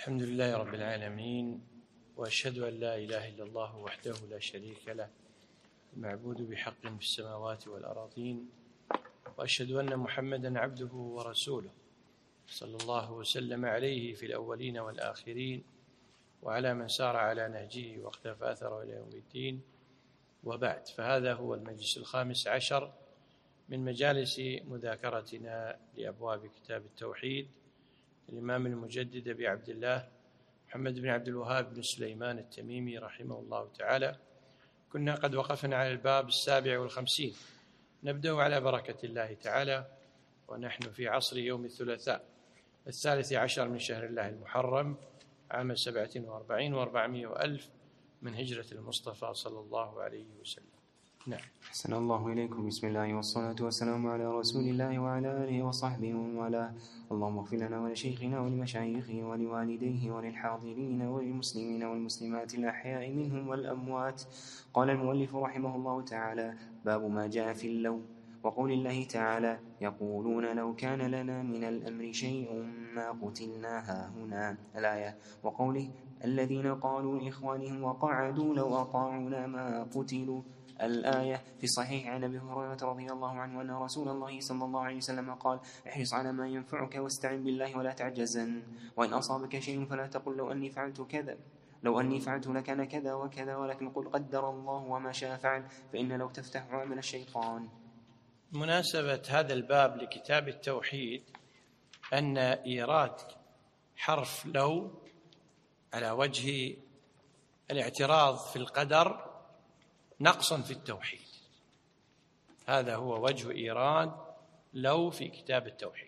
الحمد لله رب العالمين، وأشهد أن لا إله إلا الله وحده لا شريك له المعبود بحق في السماوات والأراضين، وأشهد أن محمدًا عبده ورسوله صلى الله وسلم عليه في الأولين والآخرين، وعلى من سار على نهجه واقتفى أثره إلى يوم الدين. وبعد، فهذا هو المجلس 15 من مجالس مذاكرتنا لأبواب كتاب التوحيد الإمام المجدد أبي عبد الله محمد بن عبد الوهاب بن سليمان التميمي رحمه الله تعالى. كنا قد وقفنا على الباب 57. نبدأ على بركة الله تعالى ونحن في عصر يوم الثلاثاء 13 من شهر الله المحرم عام 47 و400 وألف من هجرة المصطفى صلى الله عليه وسلم. نعم. أحسن الله إليكم. بسم الله والصلاة والسلام على رسول الله وعلى آله وصحبه وعلى. اللهم اغفر لنا ولشيخنا ولمشايخه ولوالديه وللحاضرين وللمسلمين والمسلمات الأحياء منهم والأموات. قال المؤلف رحمه الله تعالى: باب ما جاء في اللو. وقول الله تعالى: يقولون لو كان لنا من الأمر شيء ما قتلنا هاهنا. الآية. وقوله: الذين قالوا لإخوانهم وقعدوا لو أطاعونا ما قتلوا. الآية. في الصحيح عن أبي هريرة رضي الله عنه أن رسول الله صلى الله عليه وسلم قال: احرص على ما ينفعك واستعن بالله ولا تعجزن، وإن أصابك شيء فلا تقل لو أني فعلت لكان كذا وكذا، ولكن قل قدر الله وما شاء فعل، فإن لو تفتح عمل الشيطان. مناسبة هذا الباب لكتاب التوحيد أن إيراد حرف لو على وجه الاعتراض في القدر نقص في التوحيد. هذا هو وجه إيراد لو في كتاب التوحيد.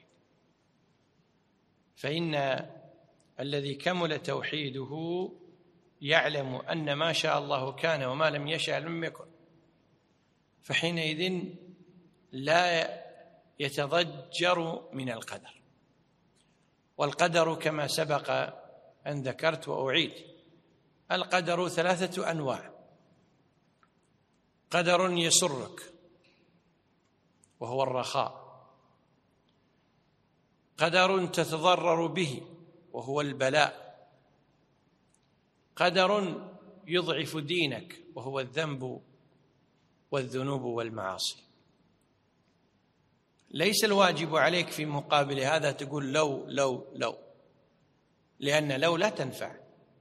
فإن الذي كمل توحيده يعلم أن ما شاء الله كان وما لم يشاء لم يكن، فحينئذ لا يتضجر من القدر. والقدر كما سبق أن ذكرت وأعيد: القدر 3 أنواع: قدر يسرك وهو الرخاء، قدر تتضرر به وهو البلاء، قدر يضعف دينك وهو الذنب والذنوب والمعاصي. ليس الواجب عليك في مقابل هذا تقول لو لو لو، لأن لو لا تنفع،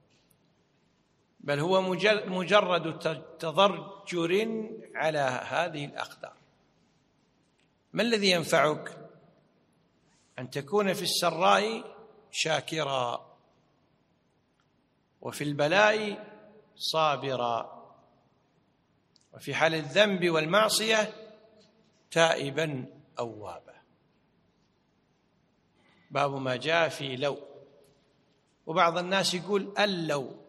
بل هو مجرد تضجر على هذه الأقدار. ما الذي ينفعك؟ أن تكون في السراء شاكرا، وفي البلاء صابرا، وفي حال الذنب والمعصية تائبا أوابا. باب ما جاء في لو. وبعض الناس يقول اللو.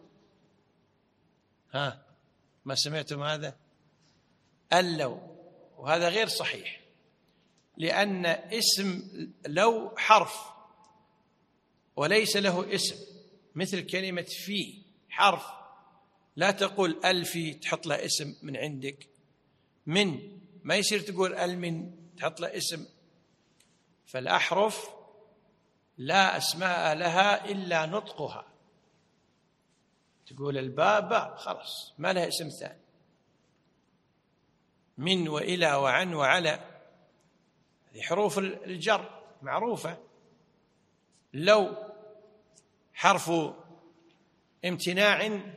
ما سمعتم هذا؟ اللو. وهذا غير صحيح، لأن اسم لو حرف وليس له اسم، مثل كلمة في حرف. لا تقول الفي تحط له اسم من عندك. من ما يصير تقول المن تحط له اسم. فالأحرف لا أسماء لها إلا نطقها. تقول الباب خلاص ما لها اسم ثاني. من وإلى وعن وعلى هذه حروف الجر معروفة. لو حرف امتناع،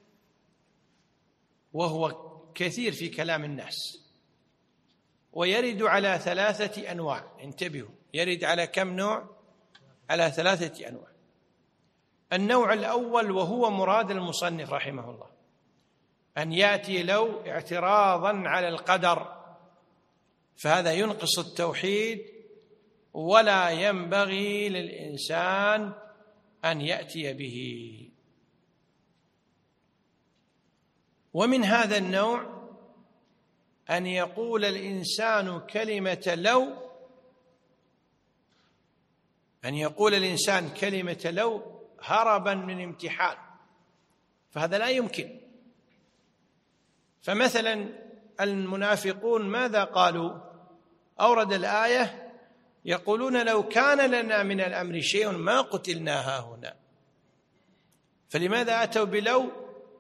وهو كثير في كلام الناس، ويرد على 3 أنواع. انتبهوا، يرد على كم نوع؟ على 3 أنواع. النوع الأول وهو مراد المصنف رحمه الله، أن يأتي لو اعتراضا على القدر، فهذا ينقص التوحيد، ولا ينبغي للإنسان أن يأتي به. ومن هذا النوع أن يقول الإنسان كلمة لو، أن يقول الإنسان كلمة لو هربا من امتحان، فهذا لا يمكن. فمثلا المنافقون ماذا قالوا؟ أورد الآية: يقولون لو كان لنا من الأمر شيء ما قتلنا هاهنا. فلماذا أتوا بلو؟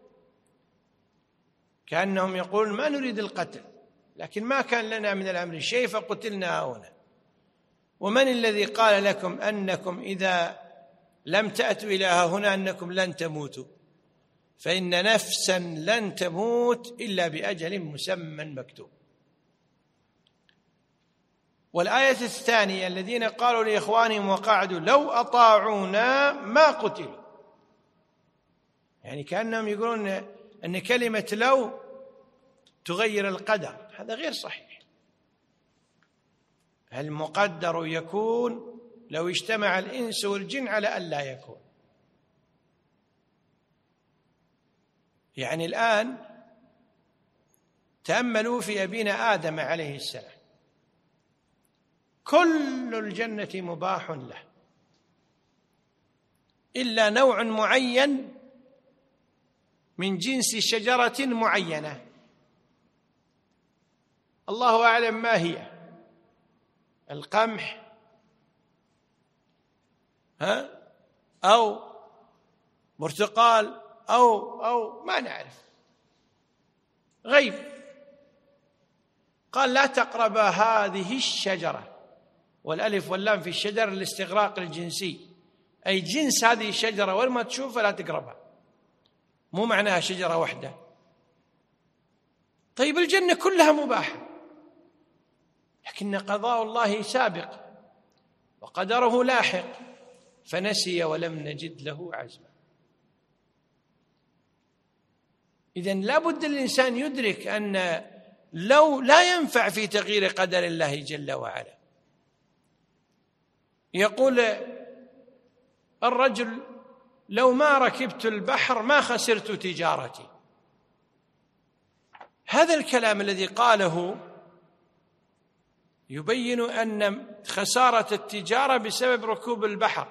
كأنهم يقولون ما نريد القتل، لكن ما كان لنا من الأمر شيء فقتلنا هنا. ومن الذي قال لكم أنكم إذا لم تأتوا إلى هنا أنكم لن تموتوا؟ فإن نفسا لن تموت إلا بأجل مسمى مكتوب. والآية الثانية الذين قالوا لإخوانهم وقعدوا لو أطاعونا ما قتلوا، يعني كأنهم يقولون أن كلمة لو تغير القدر. هذا غير صحيح. المقدر يكون لو اجتمع الإنس والجن على ألا يكون. يعني الآن تأملوا في أبينا آدم عليه السلام، كل الجنة مباح له إلا نوع معين من جنس شجرة معينة، الله أعلم ما هي، القمح أو برتقال أو ما نعرف، غيب. قال لا تقربا هذه الشجرة، والألف واللام في الشجر الاستغراق الجنسي، أي جنس هذه الشجرة وين ما تشوفها لا تقربها، مو معناها شجرة واحدة. طيب الجنة كلها مباحة، لكن قضاء الله سابق وقدره لاحق، فنسي ولم نجد له عزما. إذن لا بد الإنسان يدرك أن لو لا ينفع في تغيير قدر الله جل وعلا. يقول الرجل لو ما ركبت البحر ما خسرت تجارتي. هذا الكلام الذي قاله يبين أن خسارة التجارة بسبب ركوب البحر،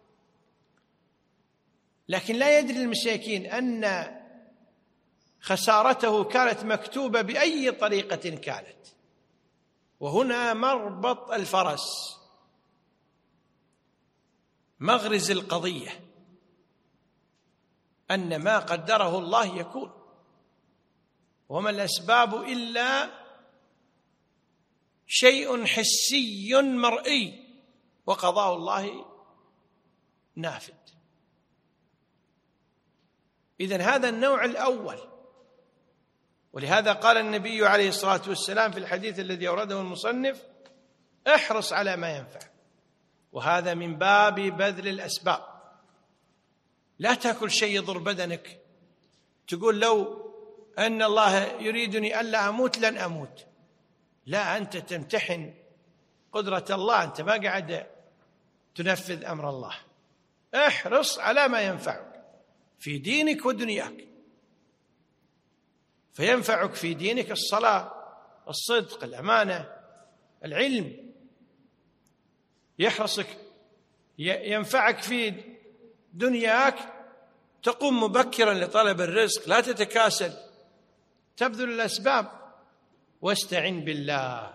لكن لا يدري المساكين أن خسارته كانت مكتوبة بأي طريقة كانت. وهنا مربط الفرس، مغرز القضية، أن ما قدره الله يكون، وما الأسباب إلا شيء حسي مرئي، وقضاء الله نافذ. إذن هذا النوع الأول. ولهذا قال النبي عليه الصلاة والسلام في الحديث الذي أورده المصنف: احرص على ما ينفع. وهذا من باب بذل الأسباب. لا تأكل شيء يضر بدنك تقول لو أن الله يريدني ألا أموت لن أموت. لا، أنت تمتحن قدرة الله، أنت ما قاعد تنفذ أمر الله. احرص على ما ينفعك في دينك ودنياك. فينفعك في دينك الصلاة، الصدق، الأمانة، العلم. ينفعك في دنياك تقوم مبكرا لطلب الرزق، لا تتكاسل، تبذل الأسباب. واستعن بالله،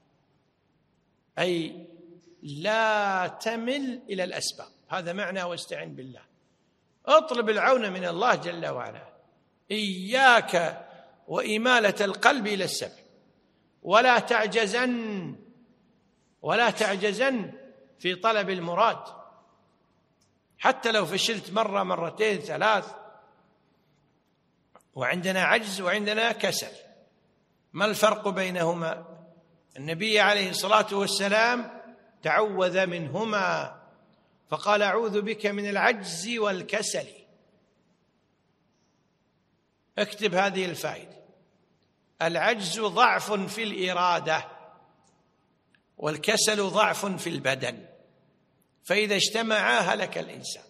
أي لا تمل إلى الأسباب. هذا معنى واستعن بالله. اطلب العون من الله جل وعلا. إياك وإمالة القلب إلى السبب، ولا تعجزن في طلب المراد، حتى لو فشلت مرة مرتين ثلاث وعندنا عجز وعندنا كسل. ما الفرق بينهما؟ النبي عليه الصلاة والسلام تعوذ منهما فقال: أعوذ بك من العجز والكسل. اكتب هذه الفائدة: العجز ضعف في الإرادة، والكسل ضعف في البدن، فإذا اجتمعا هلك الإنسان.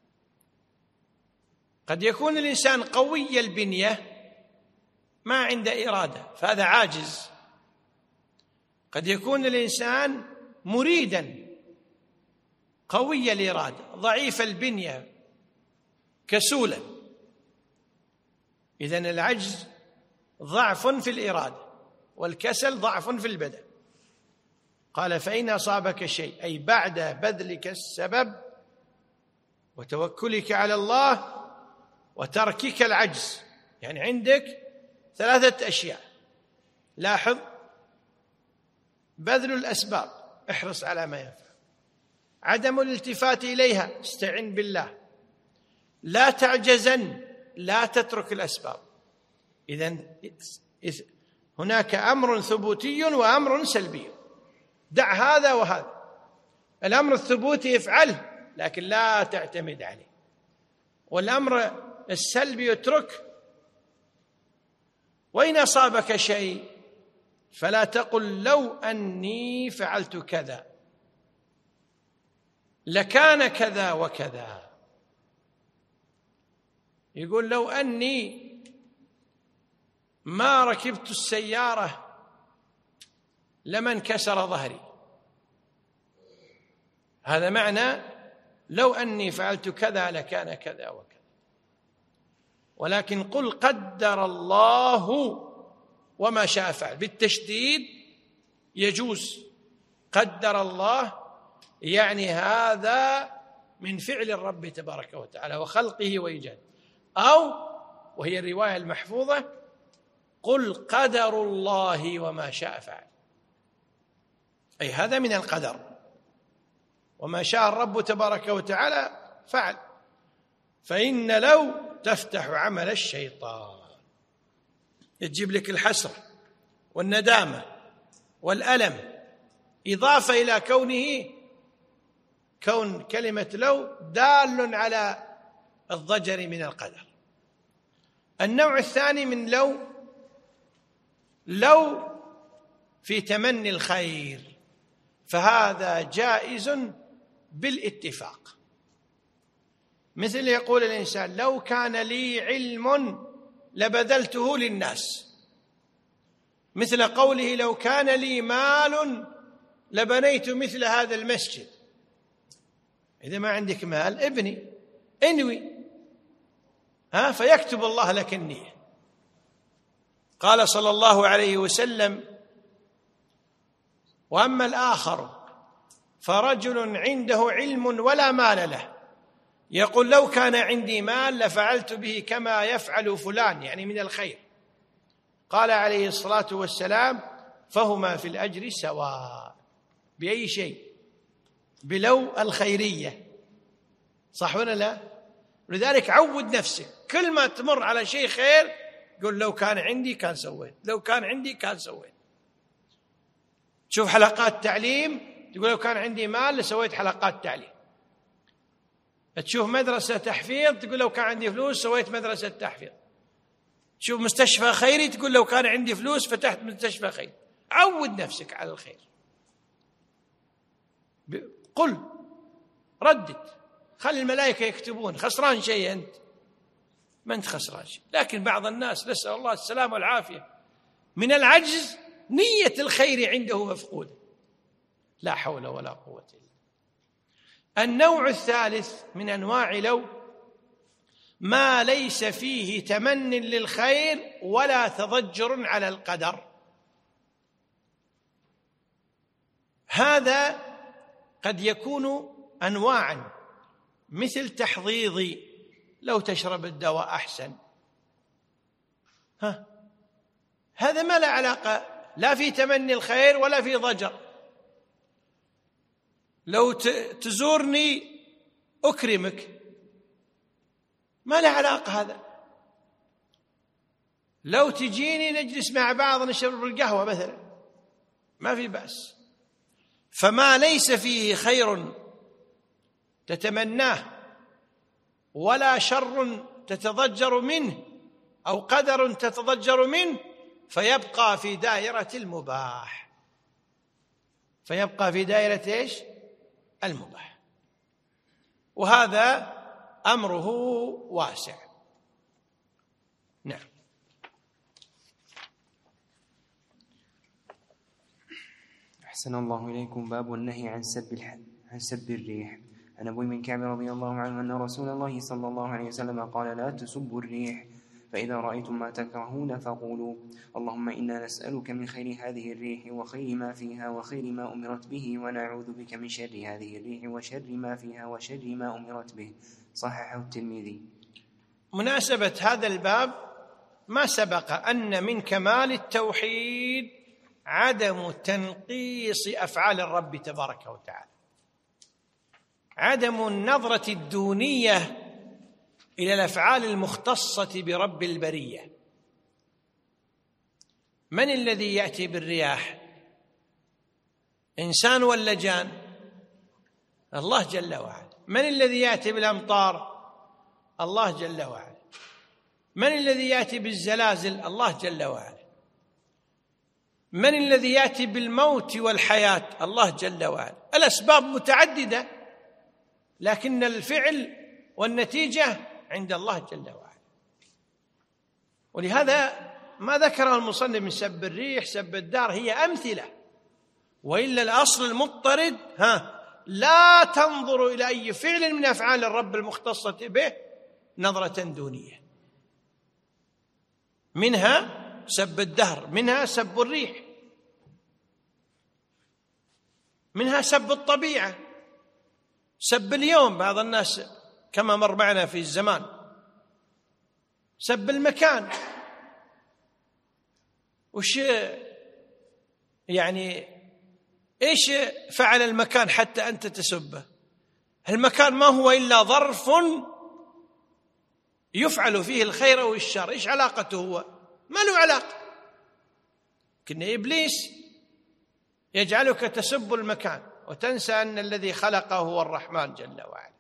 قد يكون الإنسان قوي البنية ما عنده إرادة، فهذا عاجز. قد يكون الإنسان مريدا قوي الإرادة، ضعيف البنية، كسولا. إذن العجز ضعف في الإرادة، والكسل ضعف في البدن. قال: فإن أصابك شيء، أي بعد بذلك السبب وتوكلك على الله، وتركك العجز. يعني عندك 3 أشياء، لاحظ: بذل الأسباب، احرص على ما ينفع، عدم الالتفات إليها، استعن بالله، لا تعجزن، لا تترك الأسباب. إذن هناك أمر ثبوتي وأمر سلبي، دع هذا وهذا. الأمر الثبوتي افعله لكن لا تعتمد عليه، والأمر السلبي اترك. وإن أصابك شيء فلا تقل لو أني فعلت كذا لكان كذا وكذا. يقول لو أني ما ركبت السيارة لما انكسر ظهري، هذا معنى لو أني فعلت كذا لكان كذا وكذا. ولكن قل قدر الله وما شاء فعل، بالتشديد يجوز. قدر الله يعني هذا من فعل الرب تبارك وتعالى وخلقه وإيجاده. أو وهي الرواية المحفوظة: قل قدر الله وما شاء فعل، أي هذا من القدر، وما شاء الرب تبارك وتعالى فعل. فإن لو تفتح عمل الشيطان، تجيب لك الحسرة والندامة والألم، إضافة إلى كون كلمة لو دال على الضجر من القدر. النوع الثاني من لو في تمني الخير، فهذا جائز بالاتفاق. مثل يقول الإنسان: لو كان لي علم لبذلته للناس. مثل قوله: لو كان لي مال لبنيت مثل هذا المسجد. إذا ما عندك مال انوي فيكتب الله لك النية. قال صلى الله عليه وسلم: وأما الآخر فرجل عنده علم ولا مال له، يقول: لو كان عندي مال لفعلت به كما يفعل فلان، يعني من الخير. قال عليه الصلاة والسلام: فهما في الأجر سواء. بأي شيء؟ بلو الخيرية، صح ولا لا؟ لذلك عود نفسك، كل ما تمر على شيء خير قل: لو كان عندي كان سويت، لو كان عندي كان سويت. تشوف حلقات تعليم تقول: لو كان عندي مال لسويت حلقات تعليم. تشوف مدرسة تحفيظ تقول: لو كان عندي فلوس سويت مدرسة تحفيظ. تشوف مستشفى خيري تقول: لو كان عندي فلوس فتحت مستشفى خيري. عود نفسك على الخير، قل، ردد، خلي الملائكة يكتبون. خسران شيء أنت؟ ما أنت خسران شيء. لكن بعض الناس نسأل الله السلامة والعافية من العجز نية الخير عنده مفقودة، لا حول ولا قوة إلا بالله. النوع الثالث من أنواع لو ما ليس فيه تمن للخير ولا تضجر على القدر. هذا قد يكون أنواعا، مثل تحضيضي: لو تشرب الدواء أحسن. هذا ما لا علاقة، لا في تمني الخير ولا في ضجر. لو تزورني أكرمك، ما لا علاقة هذا. لو تجيني نجلس مع بعض نشرب القهوة مثلا، ما في بأس. فما ليس فيه خير تتمناه ولا شر تتضجر منه أو قدر تتضجر منه فيبقى في دائرة المباح. فيبقى في دائرة إيش؟ المباح. وهذا أمره واسع. نعم. أحسن الله إليكم. باب النهي عن سب الريح. عن أبي من كعب رضي الله عنه أن رسول الله صلى الله عليه وسلم قال: لا تسبوا الريح، فإذا رأيتم ما تكرهون فقولوا: اللهم إنا نسألك من خير هذه الريح وخير ما فيها وخير ما أمرت به، ونعوذ بك من شر هذه الريح وشر ما فيها وشر ما أمرت به. صححه الترمذي. مناسبة هذا الباب ما سبق أن من كمال التوحيد عدم تنقيص أفعال الرب تبارك وتعالى، عدم النظرة الدونية إلى الأفعال المختصة برب البرية. من الذي يأتي بالرياح؟ إنسان ولا جان؟ الله جل وعلا. من الذي يأتي بالأمطار؟ الله جل وعلا. من الذي يأتي بالزلازل؟ الله جل وعلا. من الذي يأتي بالموت والحياة؟ الله جل وعلا. الأسباب متعددة، لكن الفعل والنتيجة عند الله جل وعلا. ولهذا ما ذكر المصنف من سب الريح سب الدار هي أمثلة، وإلا الأصل المضطرد لا تنظر إلى أي فعل من أفعال الرب المختصة به نظرة دونية، منها سب الدهر، منها سب الريح، منها سب الطبيعة، سب اليوم بعض الناس كما مر معنا في الزمان، سب المكان. وش يعني إيش فعل المكان حتى أنت تسبه؟ المكان ما هو إلا ظرف يفعل فيه الخير والشر، إيش علاقته هو؟ ما له علاقة. لكن إبليس يجعلك تسب المكان وتنسى أن الذي خلقه هو الرحمن جل وعلا.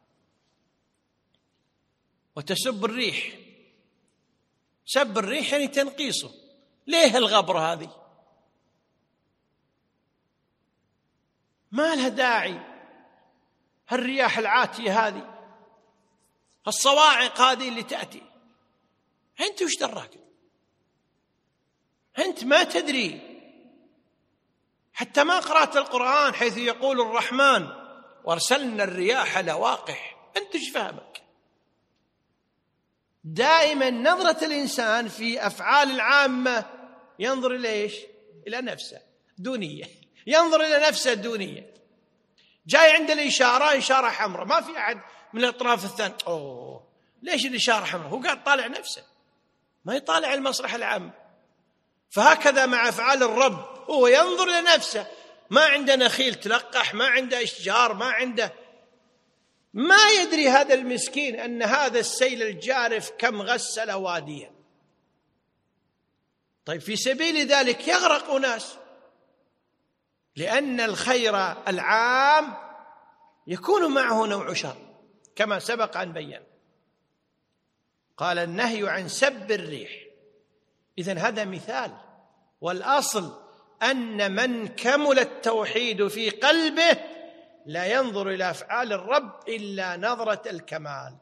وتسب الريح، سب الريح يعني تنقيصه. ليه الغبرة هذه؟ ما لها داعي. هالرياح العاتية هذه، الصواعق هذه اللي تأتي، أنت وش دراك؟ أنت ما تدري، حتى ما قرأت القرآن حيث يقول الرحمن وارسلنا الرياح لواقح، أنت وش فهمك؟ دائما نظرة الإنسان في أفعال العامة ينظر إلى إيش؟ إلى نفسه دونية، ينظر إلى نفسه دونية. جاي عند الإشارة إشارة حمراء، ما في أحد من الأطراف الثانية ليش الإشارة حمراء؟ هو قاعد طالع نفسه، ما يطالع المصلحة العامة. فهكذا مع أفعال الرب، هو ينظر إلى نفسه. ما عنده نخيل تلقح، ما عنده أشجار، ما يدري هذا المسكين أن هذا السيل الجارف كم غسل واديا. طيب في سبيل ذلك يغرق أناس، لأن الخير العام يكون معه نوع شر كما سبق أن بيّن. قال النهي عن سب الريح. إذن هذا مثال، والأصل أن من كمل التوحيد في قلبه لا ينظر إلى أفعال الرب إلا نظرة الكمال،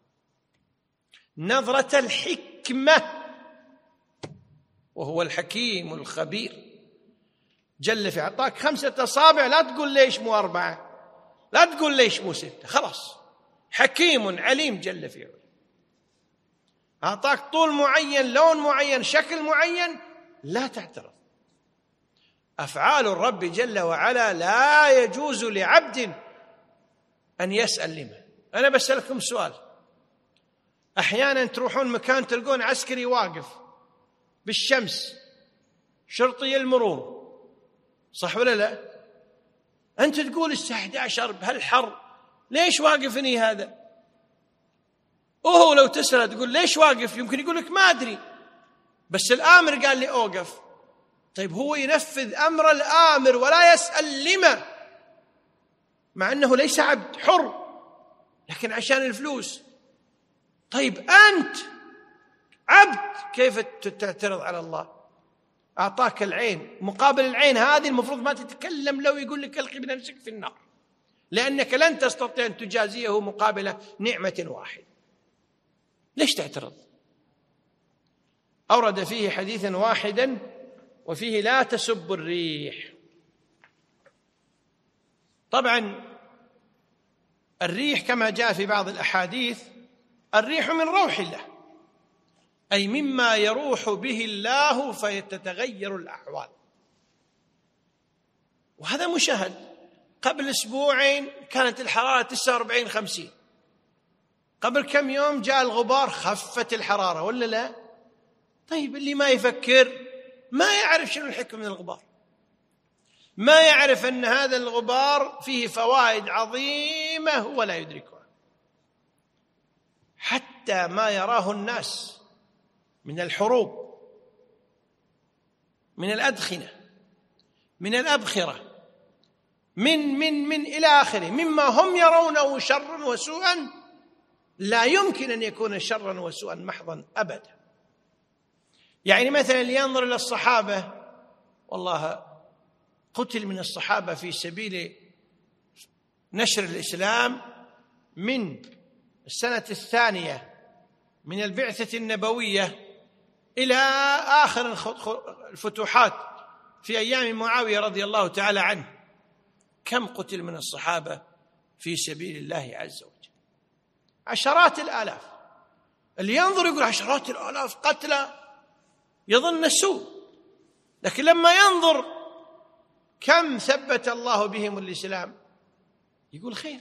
نظرة الحكمة، وهو الحكيم الخبير جل في عطاك 5 أصابع، لا تقول ليش مو 4، لا تقول ليش مو 6، خلاص حكيم عليم جل في علا. أعطاك طول معين، لون معين، شكل معين، لا تعترض. أفعال الرب جل وعلا لا يجوز لعبد أن يسأل لما. أنا بسألكم سؤال، أحيانا تروحون مكان تلقون عسكري واقف بالشمس، شرطي المرور، صح ولا لا؟ أنت تقول الساعة 11 بهالحر ليش واقفني هذا؟ وهو لو تسأل تقول ليش واقف، يمكن يقول لك ما أدري، بس الآمر قال لي أوقف. طيب هو ينفذ أمر الآمر ولا يسأل لما، مع أنه ليس عبد حر، لكن عشان الفلوس. طيب أنت عبد، كيف تعترض على الله؟ أعطاك العين، مقابل العين هذه المفروض ما تتكلم لو يقول لك ألقي بنفسك في النار، لأنك لن تستطيع أن تجازيه مقابل نعمة واحدة. ليش تعترض؟ أورد فيه حديثا واحدا وفيه لا تسب الريح. طبعا الريح كما جاء في بعض الأحاديث، الريح من روح الله، أي مما يروح به الله فيتتغير الأحوال، وهذا مشاهد. قبل أسبوعين كانت الحرارة 49-50، قبل كم يوم جاء الغبار خفت الحرارة ولا لا؟ طيب اللي ما يفكر ما يعرف شنو الحكم من الغبار، ما يعرف أن هذا الغبار فيه فوائد عظيمة هو لا يدركها. حتى ما يراه الناس من الحروب، من الأدخنة، من الأبخرة، من إلى آخره، مما هم يرونه شرا وسوءا لا يمكن أن يكون شرا وسوءا محضا أبدا. يعني مثلا لينظر إلى الصحابة، والله قتل من الصحابة في سبيل نشر الإسلام من السنة 2 من البعثة النبوية إلى آخر الفتوحات في أيام معاوية رضي الله تعالى عنه. كم قتل من الصحابة في سبيل الله عز وجل؟ عشرات الآلاف. اللي ينظر يقول عشرات الآلاف قتلى يظن السوء، لكن لما ينظر كم ثبت الله بهم الإسلام يقول خير،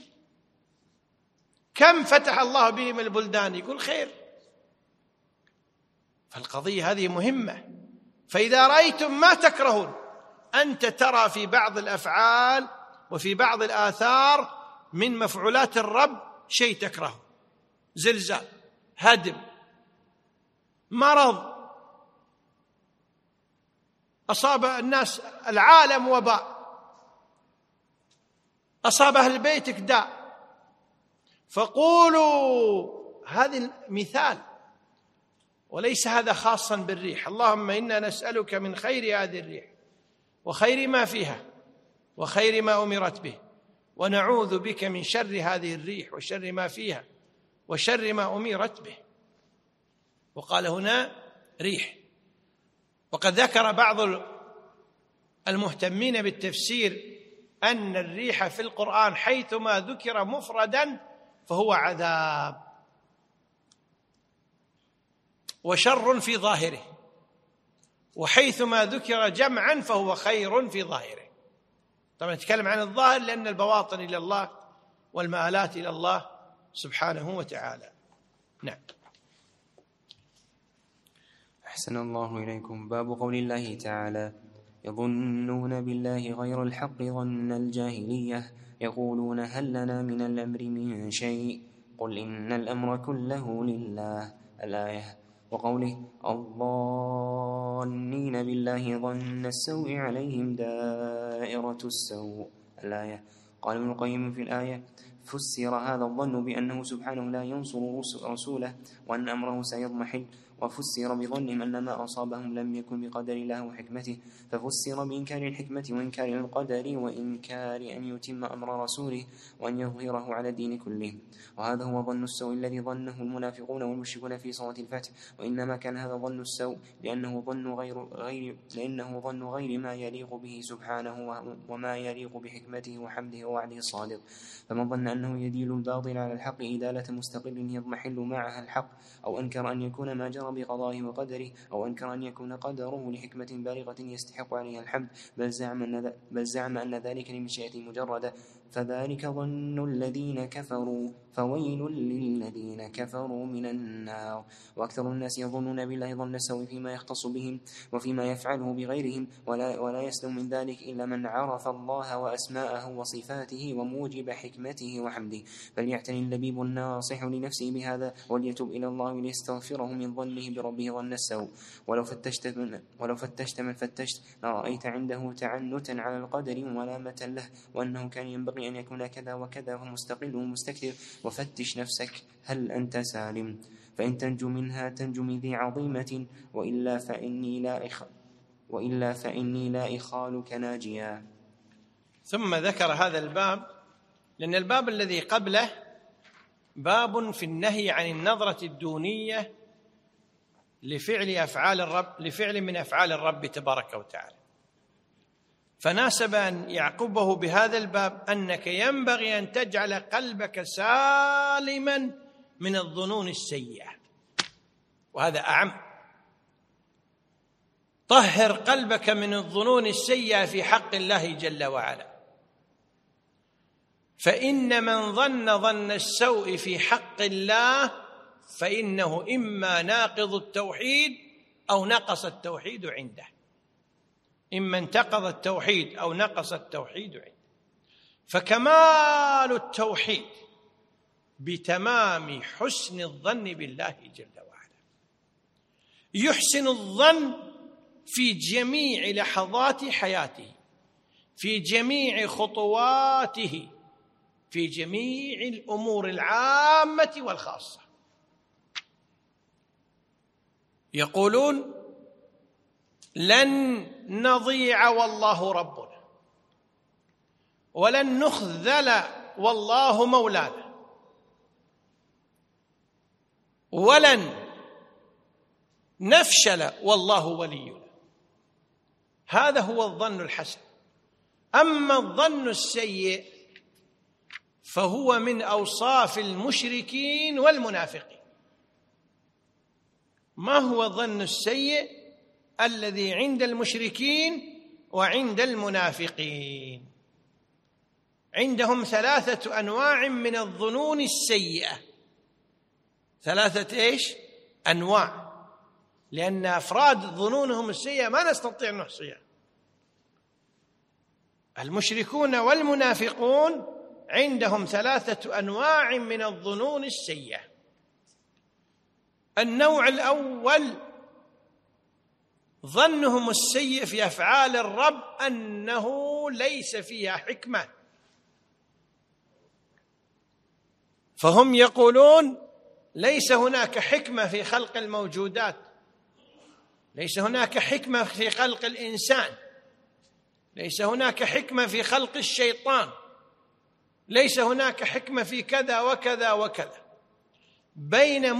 كم فتح الله بهم البلدان يقول خير. فالقضية هذه مهمة. فإذا رأيتم ما تكرهون، أنت ترى في بعض الأفعال وفي بعض الآثار من مفعولات الرب شيء تكرهه، زلزال، هدم، مرض، أصاب الناس العالم وباء، أصاب أهل بيتك داء، فقولوا هذا مثال، وليس هذا خاصا بالريح. اللهم إنا نسألك من خير هذه الريح وخير ما فيها وخير ما أمرت به، ونعوذ بك من شر هذه الريح وشر ما فيها وشر ما أمرت به. وقال هنا ريح. وقد ذكر بعض المهتمين بالتفسير أن الريح في القرآن حيثما ذكر مفردا فهو عذاب وشر في ظاهره، وحيثما ذكر جمعا فهو خير في ظاهره. طبعا نتكلم عن الظاهر لأن البواطن إلى الله والمآلات إلى الله سبحانه وتعالى. نعم. أحسن الله إليكم. باب قول الله تعالى: يظنون بالله غير الحق ظن الجاهلية يقولون هل لنا من الأمر من شيء قل إن الأمر كله لله. الآية. وقوله: الظانين بالله ظن السوء عليهم دائرة السوء. الآية. قال ابن القيم في الآية: فسر هذا الظن بأنه سبحانه لا ينصر رسوله وأن أمره سيضمحل، وفسر بظنهم أن ما أصابهم لم يكن بقدر الله وحكمته، ففسر بإنكار الحكمة وإنكار القدر وإنكار أن يتم أمر رسوله وأن يظهره على الدين كله. وهذا هو ظن السوء الذي ظنه المنافقون والمشركون في صلاة الفتح. وإنما كان هذا ظن السوء لأنه ظن غير ما يليق به سبحانه وما يليق بحكمته وحمده ووعده الصادق. فمن ظن أنه يديل الباطل على الحق إدالة مستقل يضمحل معها الحق، أو أنكر أن يكون ما جرى بقضائه وقدره، أو أنكر أن يكون قدره لحكمة بالغة يستحق عليها الحمد، بل زعم أن ذلك لمشيئة مجردة، فذلك ظن الذين كفروا، فويل للذين كفروا من النار. وأكثر الناس يظنون بالله ظن السوء فيما يختص بهم وفيما يفعله بغيرهم، ولا يسلم من ذلك إلا من عرف الله وأسماءه وصفاته وموجب حكمته وحمده. فليعتني اللبيب الناصح لنفسه بهذا، وليتوب إلى الله ليستغفره من ظنه بربه ظن السوء. ولو فتشت من فتشت لرأيت عنده تعنتا على القدر وملامة له، وأنه كان ينبغي أن يكون كذا وكذا ومستقل ومستكثر. وفتش نفسك هل أنت سالم، فإن تنجو منها تنجو من ذي عظيمة، وإلا فإني لا إخالك ناجيا. ثم ذكر هذا الباب لأن الباب الذي قبله باب في النهي عن النظرة الدونية لفعل من أفعال الرب تبارك وتعالى، فناسب أن يعقبه بهذا الباب أنك ينبغي أن تجعل قلبك سالما من الظنون السيئة، وهذا أعم. طهر قلبك من الظنون السيئة في حق الله جل وعلا، فإن من ظن السوء في حق الله فإنه إما ناقض التوحيد أو نقص التوحيد عنده، إما انتقض التوحيد أو نقص التوحيد عنده. فكمال التوحيد بتمام حسن الظن بالله جل وعلا. يحسن الظن في جميع لحظات حياته، في جميع خطواته، في جميع الأمور العامة والخاصة. يقولون لن نضيع والله ربنا، ولن نخذل والله مولانا، ولن نفشل والله ولينا. هذا هو الظن الحسن. أما الظن السيء فهو من أوصاف المشركين والمنافقين. ما هو الظن السيء الذي عند المشركين وعند المنافقين؟ عندهم 3 أنواع من الظنون السيئة. 3 أنواع، لأن أفراد ظنونهم السيئة ما نستطيع أن نحصيها. المشركون والمنافقون عندهم 3 أنواع من الظنون السيئة. النوع الأول ظنهم السيء في أفعال الرب أنه ليس فيها حكمة، فهم يقولون ليس هناك حكمة في خلق الموجودات، ليس هناك حكمة في خلق الإنسان، ليس هناك حكمة في خلق الشيطان، ليس هناك حكمة في كذا وكذا وكذا. بين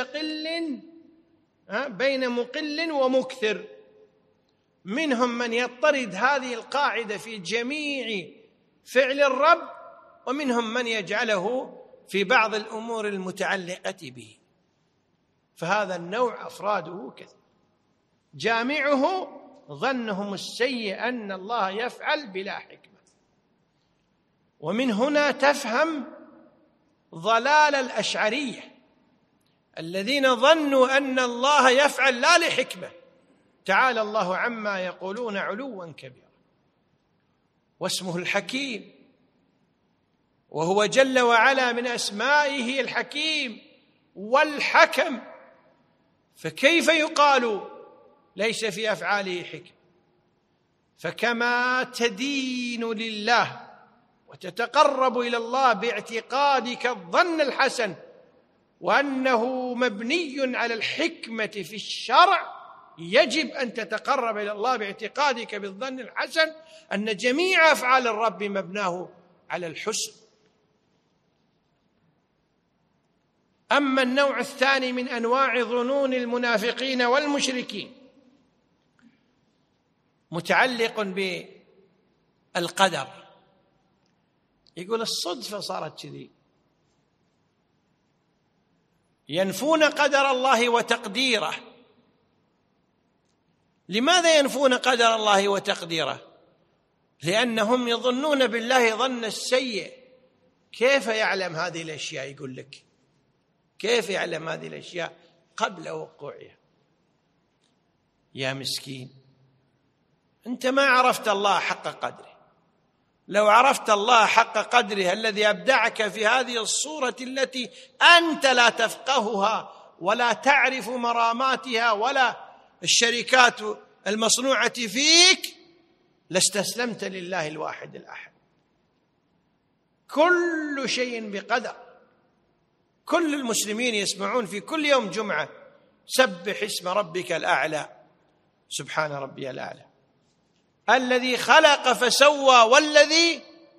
مقل ومكثر. منهم من يضطرد هذه القاعدة في جميع فعل الرب، ومنهم من يجعله في بعض الأمور المتعلقة به. فهذا النوع أفراده كثير. جامعه ظنهم السيء أن الله يفعل بلا حكمة. ومن هنا تفهم ضلال الأشعرية الذين ظنوا أن الله يفعل لا لحكمة. تعالى الله عما يقولون علوا كبيرا. واسمه الحكيم، وهو جل وعلا من أسمائه الحكيم والحكم، فكيف يقال ليس في أفعاله حكمة؟ فكما تدين لله وتتقرب إلى الله باعتقادك الظن الحسن وأنه مبني على الحكمة في الشرع، يجب أن تتقرب إلى الله باعتقادك بالظن الحسن أن جميع أفعال الرب مبناه على الحسن. أما النوع الثاني من أنواع ظنون المنافقين والمشركين متعلق بالقدر. يقول الصدفة صارت كذي. ينفون قدر الله وتقديره. لماذا ينفون قدر الله وتقديره؟ لأنهم يظنون بالله ظن السيء. كيف يعلم هذه الأشياء؟ يقول لك كيف يعلم هذه الأشياء قبل وقوعها؟ يا مسكين، أنت ما عرفت الله حق قدره. لو عرفت الله حق قدره الذي أبدعك في هذه الصورة التي أنت لا تفقهها ولا تعرف مراماتها ولا الشركات المصنوعة فيك، لاستسلمت لله الواحد الأحد. كل شيء بقدر. كل المسلمين يسمعون في كل يوم جمعة سبح اسم ربك الأعلى، سبحان ربي الأعلى، الذي خلق فسوى والذي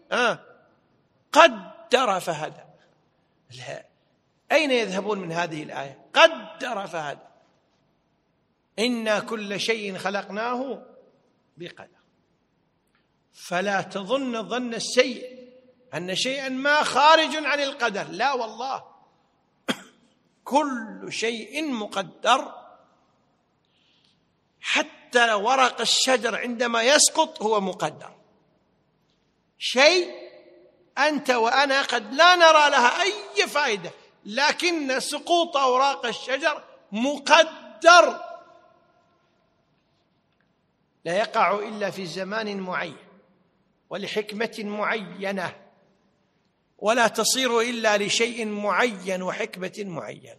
قدر فهدى. لا، أين يذهبون من هذه الآية؟ قدر فهدى. إنا كل شيء خلقناه بقدر. فلا تظن الظن السيء أن شيئا ما خارج عن القدر، لا والله، كل شيء مقدر. حتى ورق الشجر عندما يسقط هو مقدر. شيء أنت وأنا قد لا نرى لها أي فائدة، لكن سقوط أوراق الشجر مقدر، لا يقع إلا في زمان معين ولحكمة معينة، ولا تصير إلا لشيء معين وحكمة معينة.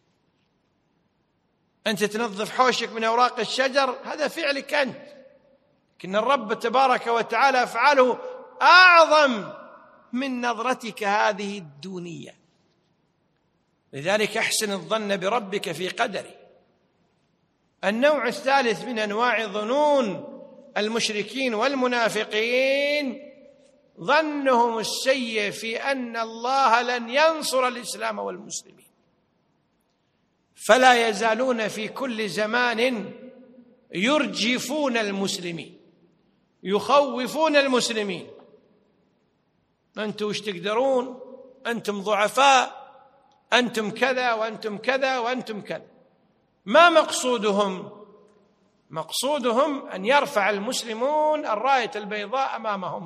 أنت تنظف حوشك من أوراق الشجر، هذا فعلك أنت، لكن الرب تبارك وتعالى أفعاله أعظم من نظرتك هذه الدونية. لذلك أحسن الظن بربك في قدره. النوع الثالث من أنواع ظنون المشركين والمنافقين ظنهم السيء في أن الله لن ينصر الإسلام والمسلمين، فلا يزالون في كل زمان يرجفون المسلمين، يخوفون المسلمين: أنتم وش تقدرون، أنتم ضعفاء، أنتم كذا وأنتم كذا وأنتم كذا. ما مقصودهم؟ مقصودهم أن يرفع المسلمون الراية البيضاء أمامهم،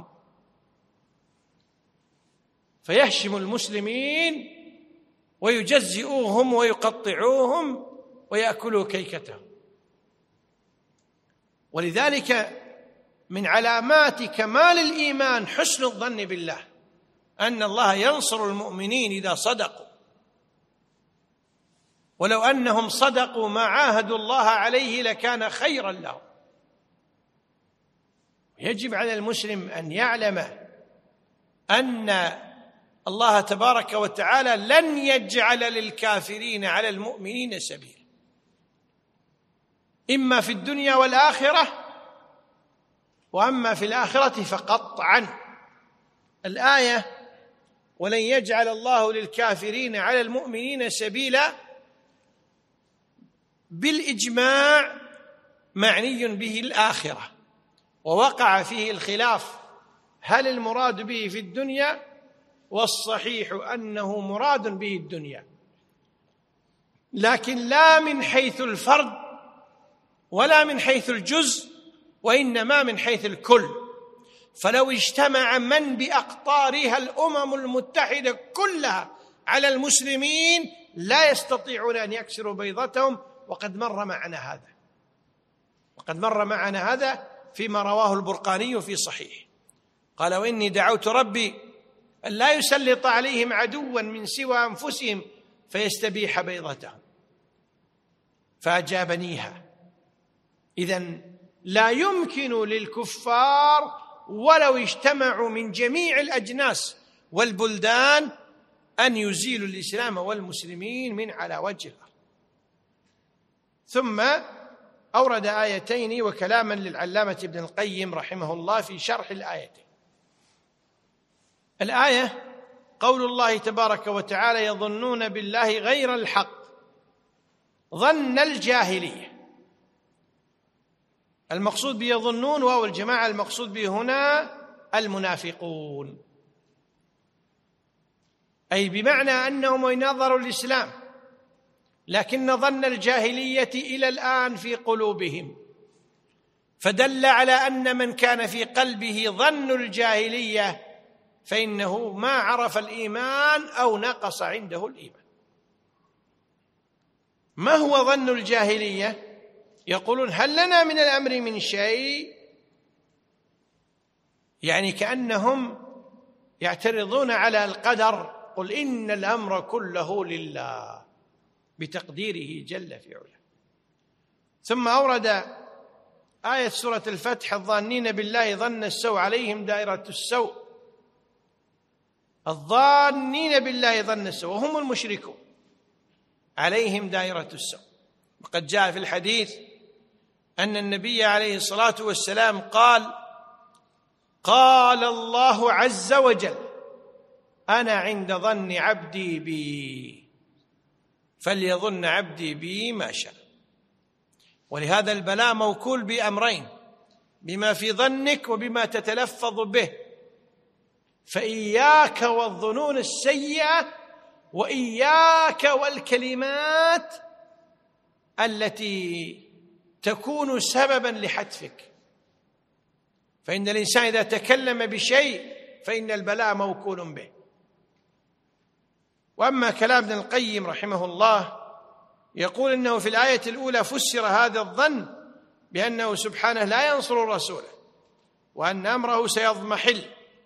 فيهشم المسلمين ويجزئوهم ويقطعوهم ويأكلوا كيكتهم. ولذلك من علامات كمال الإيمان حسن الظن بالله، أن الله ينصر المؤمنين إذا صدقوا، ولو أنهم صدقوا ما عاهدوا الله عليه لكان خيرا لهم. يجب على المسلم أن يعلم أن الله تبارك وتعالى لن يجعل للكافرين على المؤمنين سبيل، إما في الدنيا والآخرة، وأما في الآخرة فقطعا. الآية ولن يجعل الله للكافرين على المؤمنين سبيلا بالإجماع معني به الآخرة، ووقع فيه الخلاف هل المراد به في الدنيا، والصحيح أنه مراد به الدنيا، لكن لا من حيث الفرد ولا من حيث الجزء، وإنما من حيث الكل. فلو اجتمع من بأقطارها الأمم المتحدة كلها على المسلمين لا يستطيعون أن يكسروا بيضتهم، وقد مر معنا هذا فيما رواه البرقاني في صحيح، قال: وإني دعوت ربي أن لا يسلط عليهم عدوا من سوى أنفسهم فيستبيح بيضتهم فأجابنيها. إذن لا يمكن للكفار ولو اجتمعوا من جميع الأجناس والبلدان أن يزيلوا الإسلام والمسلمين من على وجه الأرض. ثم أورد آيتين وكلاما للعلامة ابن القيم رحمه الله في شرح الآيتين. الآية قول الله تبارك وتعالى: يظنون بالله غير الحق ظن الجاهلية. المقصود بيظنون واو الجماعة، المقصود به هنا المنافقون، أي بمعنى أنهم ينظروا الإسلام، لكن ظن الجاهلية إلى الآن في قلوبهم، فدل على أن من كان في قلبه ظن الجاهلية فإنه ما عرف الإيمان أو نقص عنده الإيمان. ما هو ظن الجاهلية؟ يقولون: هل لنا من الأمر من شيء؟ يعني كأنهم يعترضون على القدر: قل إن الأمر كله لله، بتقديره جل في علاه. ثم أورد آية سورة الفتح: الظانين بالله ظن السوء عليهم دائرة السوء. الظانين بالله ظن السوء وهم المشركون عليهم دائرة السوء. وقد جاء في الحديث أن النبي عليه الصلاة والسلام قال الله عز وجل: أنا عند ظن عبدي بي فليظن عبدي بي ما شاء. ولهذا البلاء موكول بأمرين: بما في ظنك وبما تتلفظ به، فإياك والظنون السيئة، وإياك والكلمات التي تكون سببا لحتفك. فإن الإنسان إذا تكلم بشيء فإن البلاء موكول به. وأما كلام ابن القيم رحمه الله يقول إنه في الآية الأولى فسر هذا الظن بأنه سبحانه لا ينصر رسوله وأن أمره سيضمحل،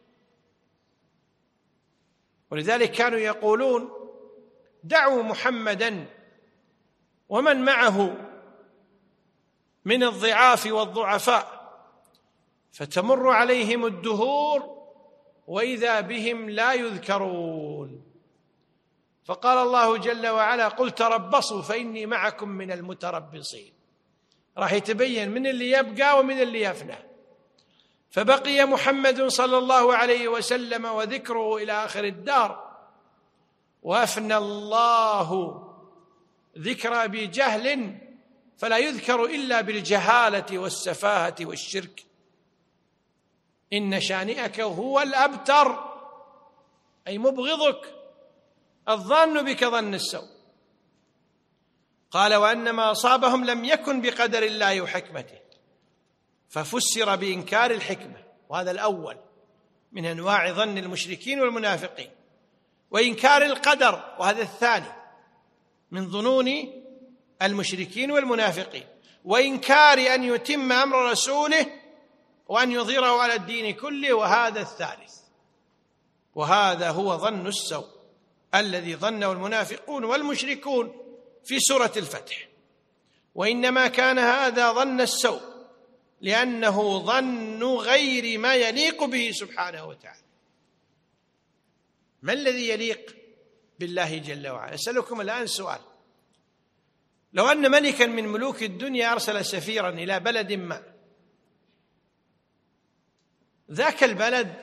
ولذلك كانوا يقولون دعوا محمدًا ومن معه من الضعاف والضعفاء فتمر عليهم الدهور وإذا بهم لا يذكرون. فقال الله جل وعلا قل تربصوا فإني معكم من المتربصين. راح يتبين من اللي يبقى ومن اللي يفنى. فبقي محمد صلى الله عليه وسلم وذكره إلى آخر الدار، وأفنى الله ذكر أبي جهل فلا يذكر إلا بالجهالة والسفاهة والشرك. إن شانئك هو الأبتر، أي مبغضك، الظن بك ظن السوء. قال وأن ما أصابهم لم يكن بقدر الله وحكمته، ففسر بإنكار الحكمة، وهذا الأول من أنواع ظن المشركين والمنافقين، وإنكار القدر، وهذا الثاني من ظنون المشركين والمنافقين، وإنكار أن يتم أمر رسوله وأن يظهره على الدين كله، وهذا الثالث. وهذا هو ظن السوء الذي ظنه المنافقون والمشركون في سورة الفتح. وإنما كان هذا ظن السوء لأنه ظن غير ما يليق به سبحانه وتعالى. ما الذي يليق بالله جل وعلا؟ أسألكم الآن سؤال: لو أن ملكا من ملوك الدنيا أرسل سفيرا إلى بلد ما، ذاك البلد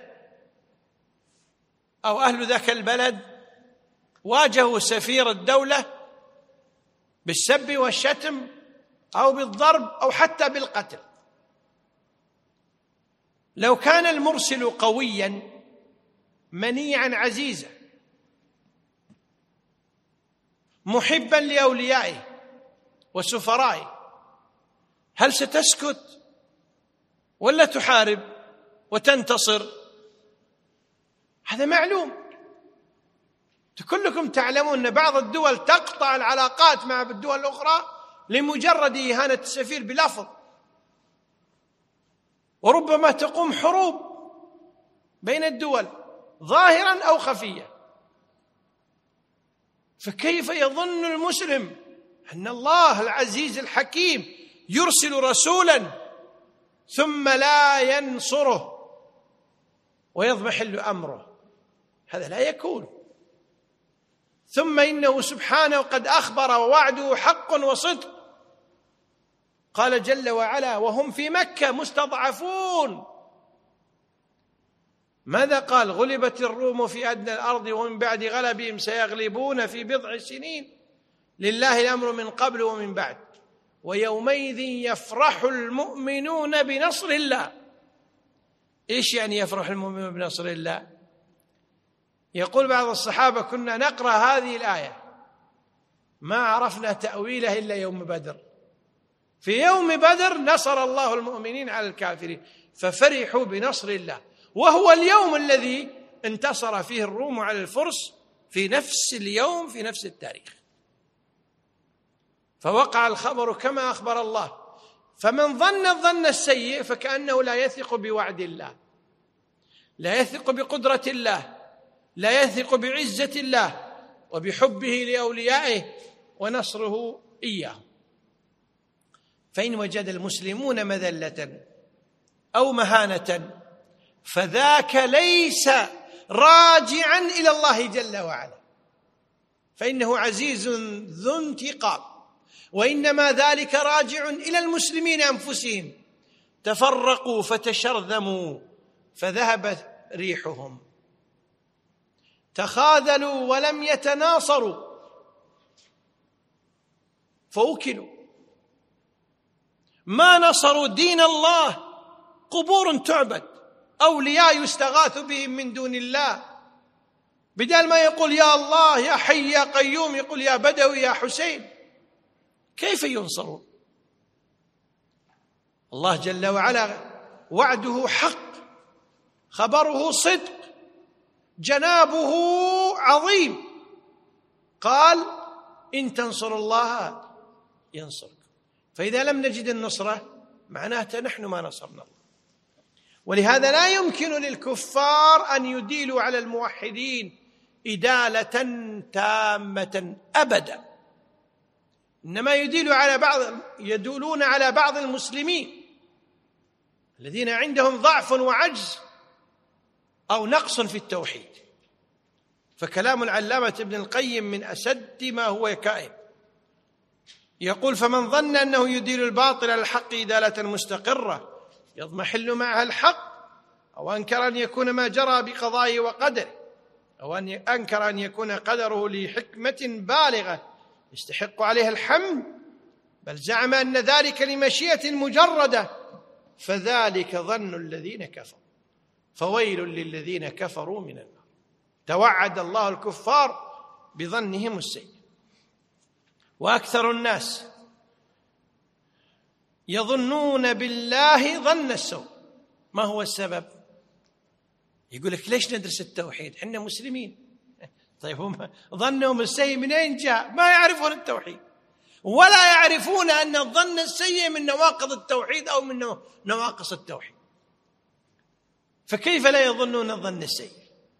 أو أهل ذاك البلد واجهوا سفير الدولة بالسب والشتم أو بالضرب أو حتى بالقتل، لو كان المرسل قويا منيعا عزيزا محبا لأوليائه وسفرائه، هل ستسكت ولا تحارب وتنتصر؟ هذا معلوم. كلكم تعلمون أن بعض الدول تقطع العلاقات مع الدول الأخرى لمجرد إهانة السفير بلفظ، وربما تقوم حروب بين الدول ظاهرا أو خفيا. فكيف يظن المسلم أن الله العزيز الحكيم يرسل رسولا ثم لا ينصره ويضمحل أمره؟ هذا لا يكون. ثم إنه سبحانه قد أخبر ووعده حق وصدق. قال جل وعلا وهم في مكة مستضعفون. ماذا قال؟ غلبت الروم في أدنى الأرض ومن بعد غلبهم سيغلبون في بضع سنين لله الأمر من قبل ومن بعد ويومئذ يفرح المؤمنون بنصر الله. إيش يعني يفرح المؤمنون بنصر الله؟ يقول بعض الصحابة كنا نقرأ هذه الآية ما عرفنا تأويله إلا يوم بدر. في يوم بدر نصر الله المؤمنين على الكافرين ففرحوا بنصر الله، وهو اليوم الذي انتصر فيه الروم على الفرس في نفس اليوم في نفس التاريخ. فوقع الخبر كما أخبر الله. فمن ظن الظن السيء فكأنه لا يثق بوعد الله، لا يثق بقدرة الله، لا يثق بعزة الله وبحبه لأوليائه ونصره إياه. فإن وجد المسلمون مذلة أو مهانة فذاك ليس راجعا إلى الله جل وعلا، فإنه عزيز ذو انتقام، وإنما ذلك راجع إلى المسلمين أنفسهم، تفرقوا فتشرذموا فذهبت ريحهم، تخاذلوا ولم يتناصروا فأكلوا، ما نصروا دين الله، قبور تعبد، أولياء يستغاث بهم من دون الله، بدل ما يقول يا الله يا حي يا قيوم يقول يا بدوي يا حسين. كيف ينصرون؟ الله جل وعلا وعده حق، خبره صدق، جنابه عظيم. قال إن تنصروا الله ينصركم. فإذا لم نجد النصرة معناته نحن ما نصرنا الله. ولهذا لا يمكن للكفار أن يديلوا على الموحدين إدالة تامة أبدا، إنما يدولون على بعض المسلمين الذين عندهم ضعف وعجز أو نقص في التوحيد. فكلام العلامة ابن القيم من أسد ما هو كائن. يقول فمن ظن أنه يديل الباطل على الحق إدالة مستقرة يضمحل معها الحق، أو أنكر أن يكون ما جرى بقضائه وقدره، أو أن أنكر أن يكون قدره لحكمة بالغة يستحق عليها الحمد، بل زعم أن ذلك لمشيئة مجردة، فذلك ظن الذين كفروا، فويل للذين كفروا من النار. توعد الله الكفار بظنهم السيء. وأكثر الناس يظنون بالله ظن السوء. ما هو السبب؟ يقول لك ليش ندرس التوحيد؟ احنا مسلمين. طيب هم ظنهم السيء منين جاء؟ ما يعرفون التوحيد، ولا يعرفون أن الظن السيء من نواقض التوحيد أو من نواقص التوحيد. فكيف لا يظنون الظن السيء؟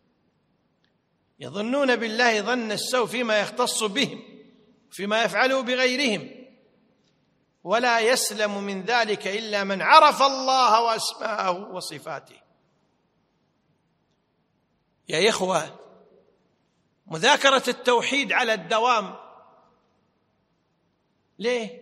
يظنون بالله ظن السوء فيما يختص بهم، فيما يفعله بغيرهم، ولا يسلم من ذلك إلا من عرف الله وأسماءه وصفاته. يا إخوة، مذاكرة التوحيد على الدوام. ليه؟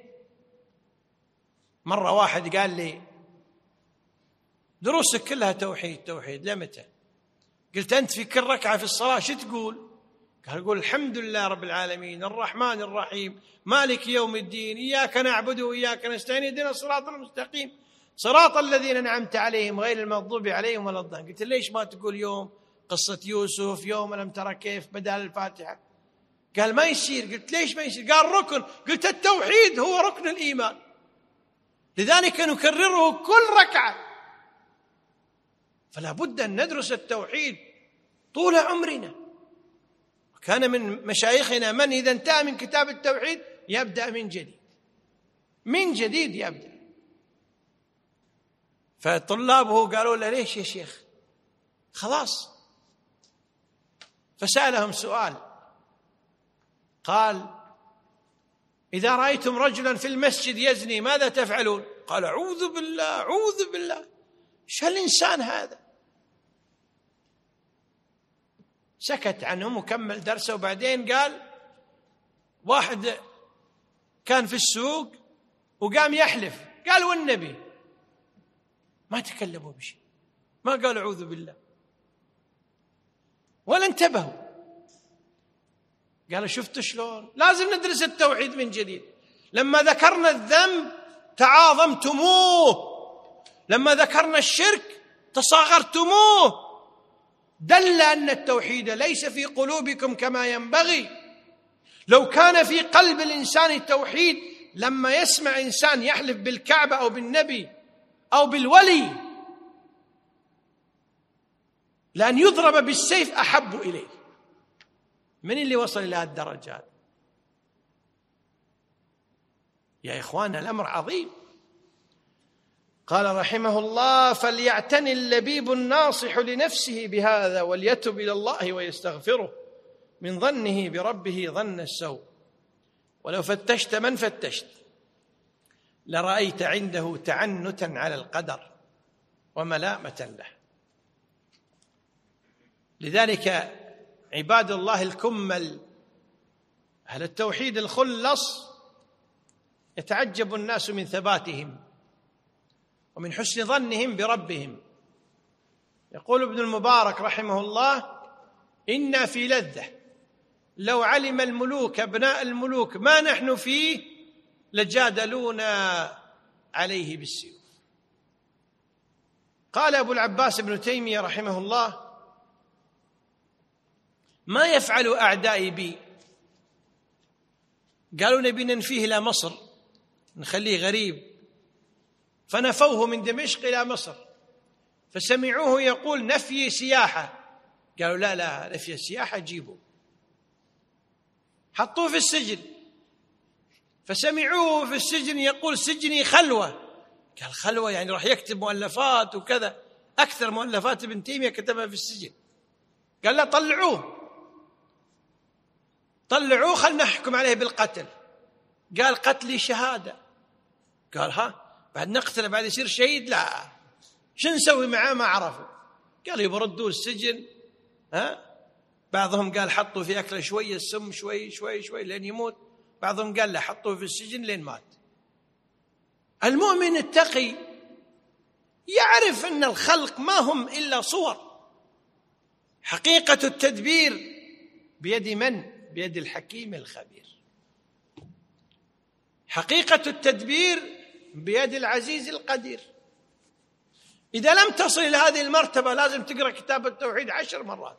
مرة واحد قال لي دروسك كلها توحيد لمتى؟ قلت أنت في كل ركعة في الصلاة شو تقول؟ قال أقول الحمد لله رب العالمين الرحمن الرحيم مالك يوم الدين إياك نعبد وإياك نستعين اهدنا الصراط المستقيم صراط الذين أنعمت عليهم غير المغضوب عليهم ولا الضالين. قلت ليش ما تقول يوم قصة يوسف، يوم ألم ترى كيف، بدل الفاتحة؟ قال ما يصير. قلت ليش ما يصير؟ قال ركن. قلت التوحيد هو ركن الإيمان، لذلك نكرره كل ركعة. فلا بد أن ندرس التوحيد طول عمرنا. كان من مشايخنا من إذا انتهى من كتاب التوحيد يبدأ من جديد يبدأ. فطلابه قالوا له ليش يا شيخ؟ خلاص. فسألهم سؤال، قال إذا رأيتم رجلا في المسجد يزني ماذا تفعلون؟ قال أعوذ بالله. ايش هالإنسان هذا؟ سكت عنهم وكمل درسه. وبعدين قال واحد كان في السوق وقام يحلف، قال والنبي، ما تكلموا بشيء، ما قال أعوذ بالله ولا انتبهوا. قال شفت شلون؟ لازم ندرس التوحيد من جديد. لما ذكرنا الذنب تعاظمتموه، لما ذكرنا الشرك تصاغرتموه، دل أن التوحيد ليس في قلوبكم كما ينبغي. لو كان في قلب الإنسان التوحيد لما يسمع إنسان يحلف بالكعبة أو بالنبي أو بالولي لأن يضرب بالسيف أحب إليه. من اللي وصل إلى هالدرجات؟ يا إخوانا الأمر عظيم. قال رحمه الله فليعتني اللبيب الناصح لنفسه بهذا وليتب إلى الله ويستغفره من ظنه بربه ظن السوء، ولو فتشت من فتشت لرأيت عنده تعنتا على القدر وملامة له. لذلك عباد الله الكمل أهل التوحيد الخلص يتعجب الناس من ثباتهم ومن حسن ظنهم بربهم. يقول ابن المبارك رحمه الله إنا في لذة لو علم الملوك أبناء الملوك ما نحن فيه لجادلونا عليه بالسيوف. قال أبو العباس ابن تيمية رحمه الله ما يفعل أعدائي بي؟ قالوا نبي ننفيه إلى مصر نخليه غريب، فنفوه من دمشق إلى مصر، فسمعوه يقول نفي سياحة قالوا لا لا هذا في السياحة جيبوا. حطوه في السجن، فسمعوه في السجن يقول سجني خلوة. قال خلوة يعني راح يكتب مؤلفات وكذا، أكثر مؤلفات ابن تيمية كتبها في السجن. قال لا طلعوه خلنا نحكم عليه بالقتل. قال قتلي شهادة. قال ها بعد نقتله بعد يصير شهيد؟ لا، شو نسوي معاه؟ ما عرفوا. قال يبردوه السجن، بعضهم قال حطوا في أكله شوية السم شوي شوي شوي لين يموت، بعضهم قال لا حطوه في السجن لين مات. المؤمن التقي يعرف أن الخلق ما هم إلا صور. حقيقة التدبير بيد من؟ بيد الحكيم الخبير. حقيقة التدبير بيد العزيز القدير. إذا لم تصل إلى هذه المرتبة لازم تقرأ كتاب التوحيد 10 مرات.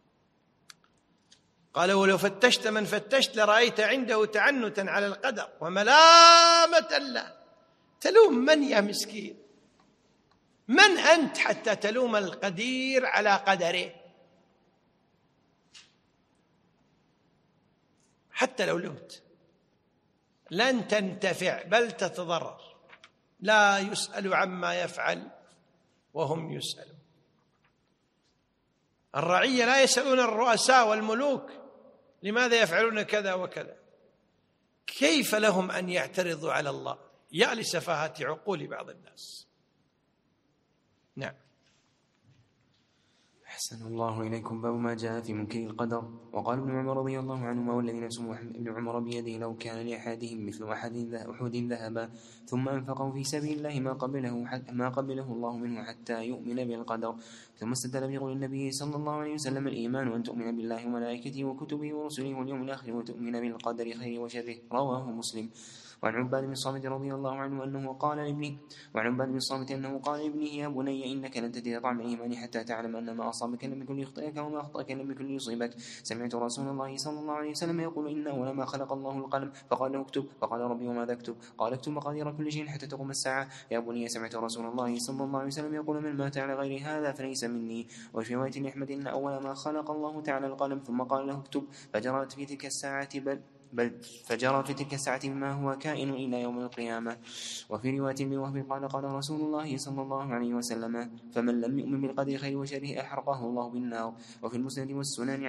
قال ولو فتشت من فتشت لرأيت عنده تعنتا على القدر وملامة له. تلوم من يا مسكين؟ من أنت حتى تلوم القدير على قدره؟ حتى لو لمت لن تنتفع بل تتضرر. لا يسأل عما يفعل وهم يسألون. الرعية لا يسألون الرؤساء والملوك لماذا يفعلون كذا وكذا. كيف لهم أن يعترضوا على الله؟ يا لسفاهة عقول بعض الناس. نعم. أحسن الله إليكم. باب ما جاء في منكر القدر. وقال ابن عمر رضي الله عنهما والذي نفس ابن عمر بيده لو كان لأحدهم مثل أحد ذهبا ثم أنفقه في سبيل الله ما قبله الله منه حتى يؤمن بالقدر. ثم استدل بقول النبي صلى الله عليه وسلم الإيمان أن تؤمن بالله وملائكته وكتبه ورسله واليوم الآخر وتؤمن بالقدر خيره وشره. رواه مسلم. وعن عباد بن الصامت رضي الله عنه أنه قال لابنه يا بني إنك لن تجد طعم الإيمان حتى تعلم أن ما أصابك لم يكن ليخطئك وما أخطأك لم يكن ليصيبك. سمعت رسول الله صلى الله عليه وسلم يقول إن أول ما خلق الله القلم فقال له اكتب، فقال ربي وماذا أكتب؟ قال اكتب مقادير كل شيء حتى تقوم الساعة. يا بني سمعت رسول الله صلى الله عليه وسلم يقول من مات على غير هذا فليس مني. وفي رواية لأحمد إن أول ما خلق الله تعالى القلم ثم قال له اكتب فجرت في تلك الساعة بما هو كائن إلى يوم القيامة. وفي رواية لوهب قال رسول الله صلى الله عليه وسلم فمن لم يؤمن بالقدر خير وشره أحرقه الله بالنار. وفي المسند والسنن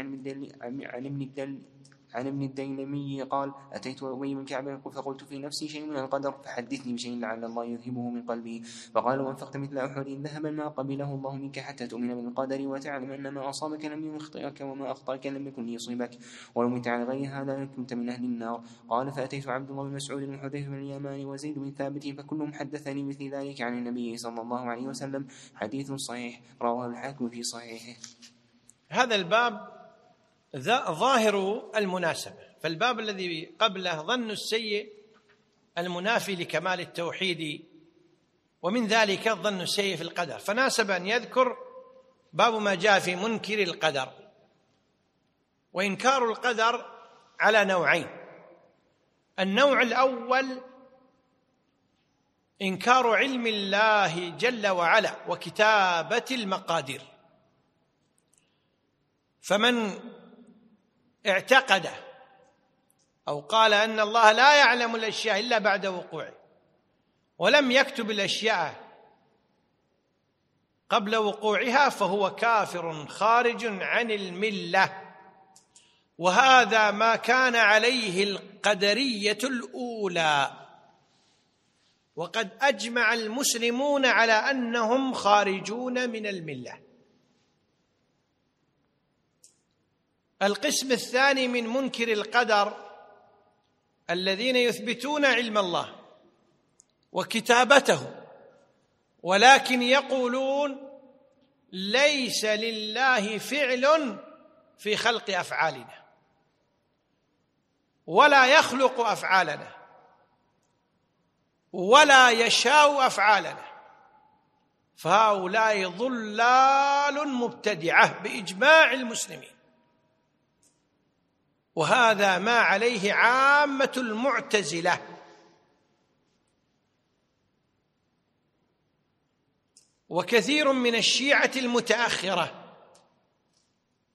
عن ابن الديلمي قال أتيت أبي بن كعب فقلت في نفسي شيء من القدر فحدثني بشيء لعل الله يذهبه من قلبي. فقال وأنفقت مثل أحد ذهبا ما قبله الله منك حتى تؤمن بالقدر وتعلم أن ما أصابك لم يخطئك وما أخطأك لم يكن ليصيبك ولو مت على غير هذا كنت من أهل النار. قال فأتيت عبد الله بن مسعود وحذيفة بن اليمان وزيد بن ثابت فكلهم حدثني مثل ذلك عن النبي صلى الله عليه وسلم حديث صحيح رواه الحاكم في صحيحه. هذا الباب ظاهر المناسبة، فالباب الذي قبله ظن السيء المنافي لكمال التوحيد، ومن ذلك الظن السيء في القدر، فناسب أن يذكر باب ما جاء في منكر القدر. وإنكار القدر على نوعين. النوع الأول إنكار علم الله جل وعلا وكتابة المقادير. فمن اعتقد أو قال أن الله لا يعلم الأشياء إلا بعد وقوعه ولم يكتب الأشياء قبل وقوعها فهو كافر خارج عن الملة. وهذا ما كان عليه القدرية الأولى، وقد أجمع المسلمون على أنهم خارجون من الملة. القسم الثاني من منكر القدر الذين يثبتون علم الله وكتابته ولكن يقولون ليس لله فعل في خلق أفعالنا ولا يخلق أفعالنا ولا يشاء أفعالنا، فهؤلاء ضلال مبتدعة بإجماع المسلمين. وهذا ما عليه عامة المعتزلة. وكثير من الشيعة المتأخرة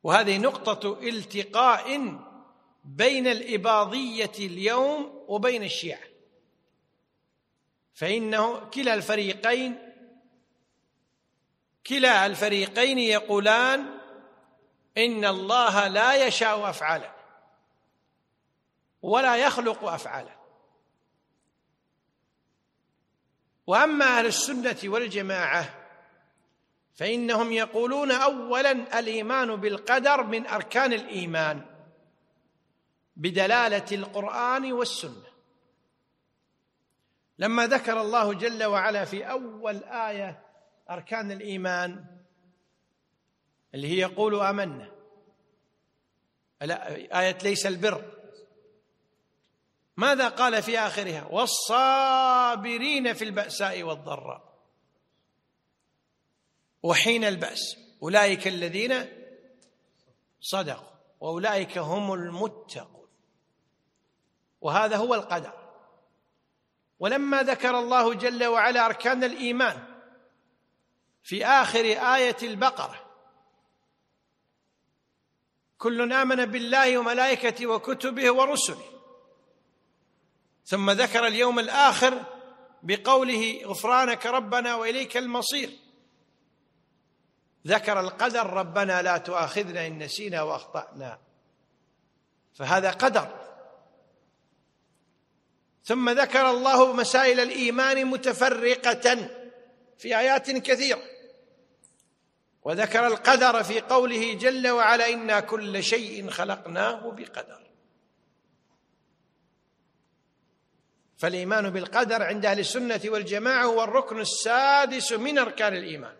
وهذه نقطة التقاء بين الإباضية اليوم وبين الشيعة، فإنه كلا الفريقين يقولان إن الله لا يشاء أفعاله ولا يخلق أفعاله. وأما أهل السنة والجماعة فإنهم يقولون أولاً الإيمان بالقدر من أركان الإيمان بدلالة القرآن والسنة. لما ذكر الله جل وعلا في أول آية أركان الإيمان اللي هي يقول آمنا، آية ليس البر، ماذا قال في آخرها؟ والصابرين في البأساء والضراء وحين البأس أولئك الذين صدقوا وأولئك هم المتقون. وهذا هو القدر. ولما ذكر الله جل وعلا أركان الإيمان في آخر آية البقرة كل آمن بالله وملائكته وكتبه ورسله، ثم ذكر اليوم الآخر بقوله غفرانك ربنا وإليك المصير، ذكر القدر ربنا لا تؤاخذنا إن نسينا وأخطأنا، فهذا قدر. ثم ذكر الله مسائل الإيمان متفرقة في آيات كثيرة، وذكر القدر في قوله جل وعلا إنا كل شيء خلقناه بقدر. فالإيمان بالقدر عند أهل السنة والجماعة هو الركن السادس من أركان الإيمان.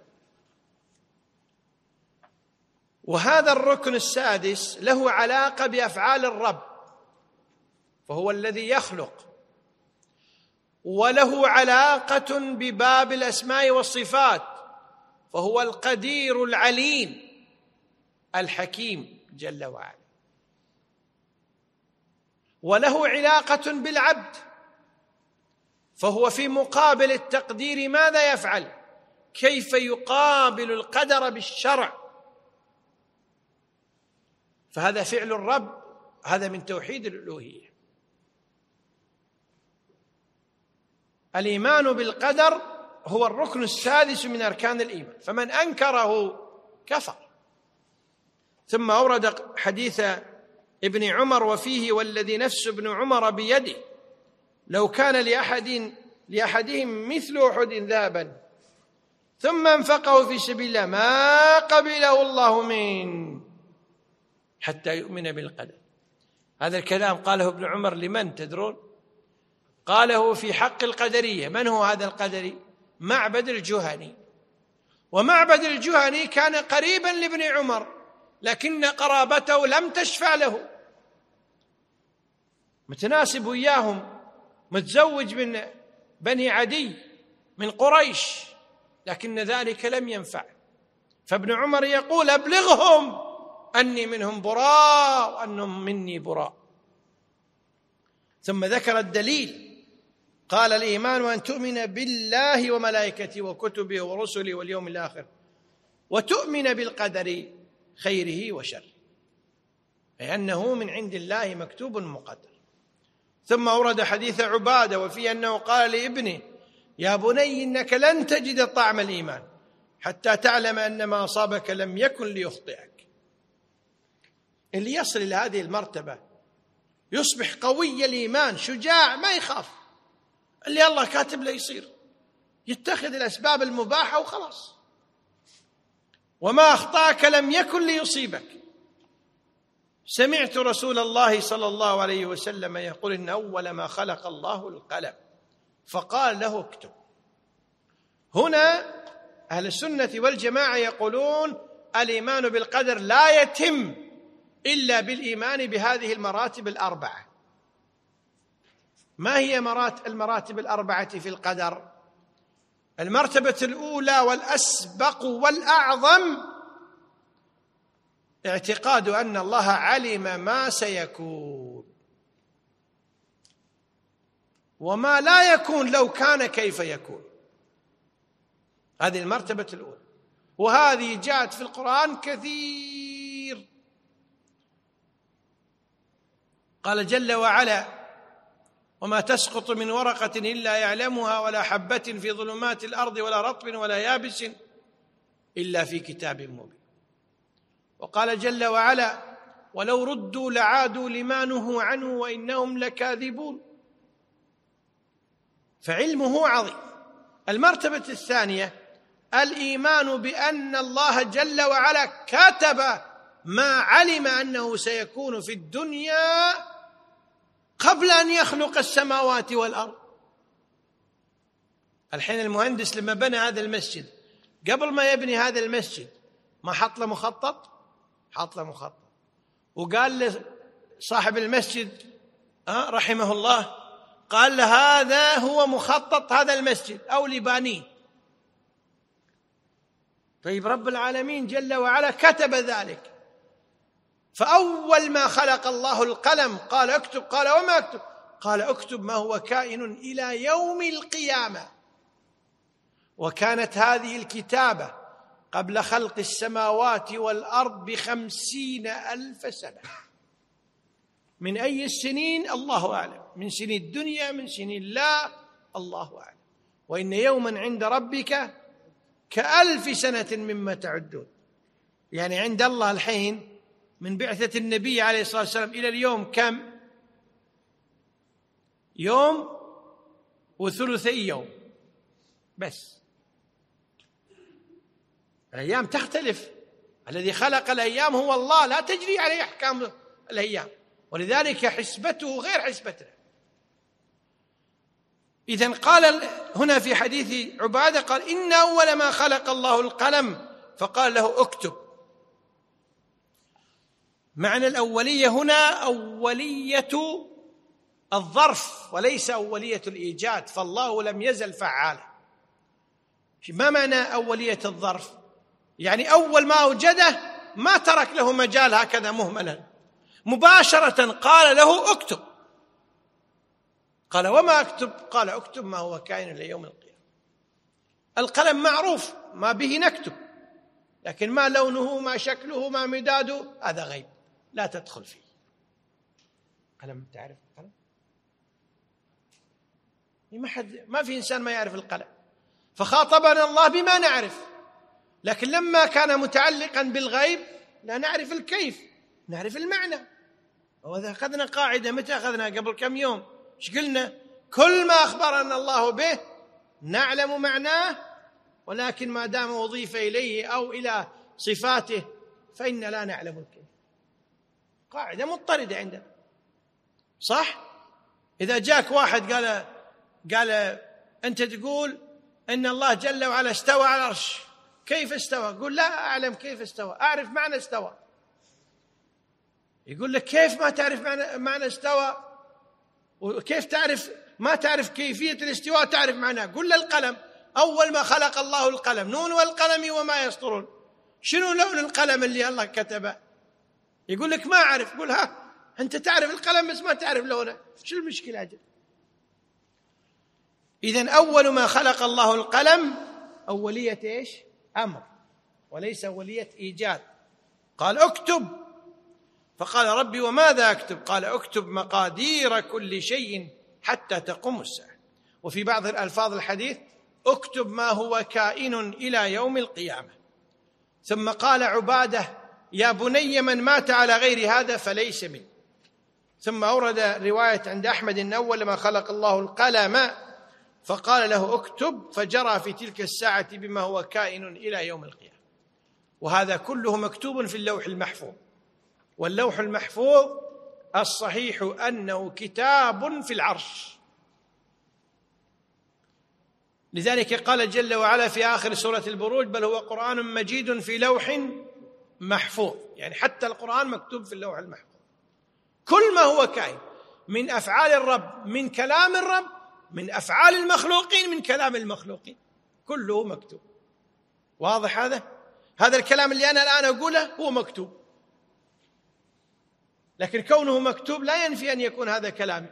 وهذا الركن السادس له علاقة بأفعال الرب، فهو الذي يخلق، وله علاقة بباب الأسماء والصفات، فهو القدير العليم الحكيم جل وعلا، وله علاقة بالعبد، فهو في مقابل التقدير ماذا يفعل؟ كيف يقابل القدر بالشرع؟ فهذا فعل الرب، هذا من توحيد الألوهية. الإيمان بالقدر هو الركن السادس من أركان الإيمان، فمن أنكره كفر. ثم أورد حديث ابن عمر وفيه والذي نفس ابن عمر بيده لو كان لأحدهم مثل أحد ذهبا ثم انفقه في سبيل الله ما قبله الله منه حتى يؤمن بالقدر. هذا الكلام قاله ابن عمر لمن تدرون؟ قاله في حق القدرية. من هو هذا القدري؟ معبد الجهني. ومعبد الجهني كان قريبا لابن عمر، لكن قرابته لم تشفع له، متناسب وياهم، متزوج من بني عدي من قريش، لكن ذلك لم ينفع. فابن عمر يقول أبلغهم أني منهم براء وأنهم مني براء. ثم ذكر الدليل، قال الإيمان أن تؤمن بالله وملائكته وكتبه ورسله واليوم الآخر وتؤمن بالقدر خيره وشره، لأنه من عند الله مكتوب مقدر. ثم أورد حديث عبادة وفيه أنه قال لابنه يا بني إنك لن تجد طعم الإيمان حتى تعلم أن ما أصابك لم يكن ليخطئك. اللي يصل إلى هذه المرتبة يصبح قوي الإيمان، شجاع، ما يخاف، اللي الله كاتب له يصير، يتخذ الأسباب المباحة وخلاص. وما أخطأك لم يكن ليصيبك. سمعت رسول الله صلى الله عليه وسلم يقول إن أول ما خلق الله القلم فقال له اكتب. هنا أهل السنة والجماعة يقولون الإيمان بالقدر لا يتم إلا بالإيمان بهذه المراتب الأربعة. ما هي المراتب الأربعة في القدر؟ المرتبة الأولى والأسبق والأعظم اعتقاد أن الله علم ما سيكون وما لا يكون لو كان كيف يكون. هذه المرتبة الأولى، وهذه جاءت في القرآن كثير قال جل وعلا: وما تسقط من ورقة إلا يعلمها ولا حبة في ظلمات الأرض ولا رطب ولا يابس إلا في كتاب مبين. وقال جل وعلا: ولو ردوا لعادوا لما نهوا عنه وإنهم لكاذبون. فعلمه عظيم. المرتبة الثانية الإيمان بأن الله جل وعلا كتب ما علم أنه سيكون في الدنيا قبل أن يخلق السماوات والأرض. الحين المهندس لما بنى هذا المسجد، قبل ما يبني هذا المسجد ما حط له مخطط؟ حط له مخطط، وقال لصاحب المسجد رحمه الله، قال له: هذا هو مخطط هذا المسجد أو لبانيه. طيب رب العالمين جل وعلا كتب ذلك. فأول ما خلق الله القلم قال: اكتب. قال: وما اكتب؟ قال: اكتب ما هو كائن إلى يوم القيامة. وكانت هذه الكتابة قبل خلق السماوات والأرض ب50,000 سنة. من أي السنين؟ الله أعلم. من سنين الدنيا، من سنين الله، الله أعلم. وإن يوما عند ربك ك1000 سنة مما تعدون. يعني عند الله الحين من بعثة النبي عليه الصلاة والسلام إلى اليوم كم؟ يوم وثلثي يوم بس. الأيام تختلف. الذي خلق الأيام هو الله، لا تجري عليه أحكام الأيام، ولذلك حسبته غير حسبتنا. إذن قال هنا في حديث عبادة، قال: إن أول ما خلق الله القلم فقال له: اكتب. معنى الأولية هنا أولية الظرف وليس أولية الإيجاد، فالله لم يزل فعالا. ما معنى أولية الظرف؟ يعني أول ما أوجده ما ترك له مجال هكذا مهملا، مباشرة قال له: اكتب. قال: وما أكتب؟ قال: اكتب ما هو كائن ليوم القيامة. القلم معروف ما به نكتب، لكن ما لونه، ما شكله، ما مداده، هذا غيب لا تدخل فيه. قلم، تعرف القلم؟ ما في إنسان ما يعرف القلم. فخاطبنا الله بما نعرف، لكن لما كان متعلقا بالغيب لا نعرف الكيف، نعرف المعنى. وإذا أخذنا قاعدة، متى أخذنا؟ قبل كم يوم. ايش قلنا؟ كل ما أخبرنا الله به نعلم معناه، ولكن ما دام أضيف إليه أو إلى صفاته فإن لا نعلم الكيف. قاعدة مضطردة عندنا، صح؟ إذا جاك واحد قال أنت تقول إن الله جل وعلا استوى على العرش، كيف استوى؟ قول: لا أعلم كيف استوى، أعرف معنى استوى. يقول لك: كيف ما تعرف معنى استوى؟ وكيف تعرف ما تعرف كيفية الاستواء تعرف معناه؟ قل له: القلم. أول ما خلق الله القلم، نون والقلم وما يسطرون. شنو لون القلم اللي الله كتبه؟ يقول لك: ما أعرف. قل: أنت تعرف القلم بس ما تعرف لونه، شو المشكلة أجل؟ إذن أول ما خلق الله القلم أولية إيش؟ أمر، وليس أولية إيجاد. قال: اكتب. فقال: ربي وماذا أكتب؟ قال: اكتب مقادير كل شيء حتى تقوم الساعة. وفي بعض الألفاظ الحديث: اكتب ما هو كائن إلى يوم القيامة. ثم قال عبادة: يا بني من مات على غير هذا فليس مني. ثم أورد رواية عند أحمد أن أول ما خلق الله القلم فقال له: اكتب، فجرى في تلك الساعة بما هو كائن إلى يوم القيامة. وهذا كله مكتوب في اللوح المحفوظ. واللوح المحفوظ الصحيح أنه كتاب في العرش. لذلك قال جل وعلا في آخر سورة البروج: بل هو قرآن مجيد في لوح محفوظ. يعني حتى القرآن مكتوب في اللوح المحفوظ. كل ما هو كائن من أفعال الرب، من كلام الرب، من أفعال المخلوقين، من كلام المخلوقين، كله مكتوب. واضح هذا الكلام اللي أنا الآن أقوله هو مكتوب، لكن كونه مكتوب لا ينفي أن يكون هذا كلامي.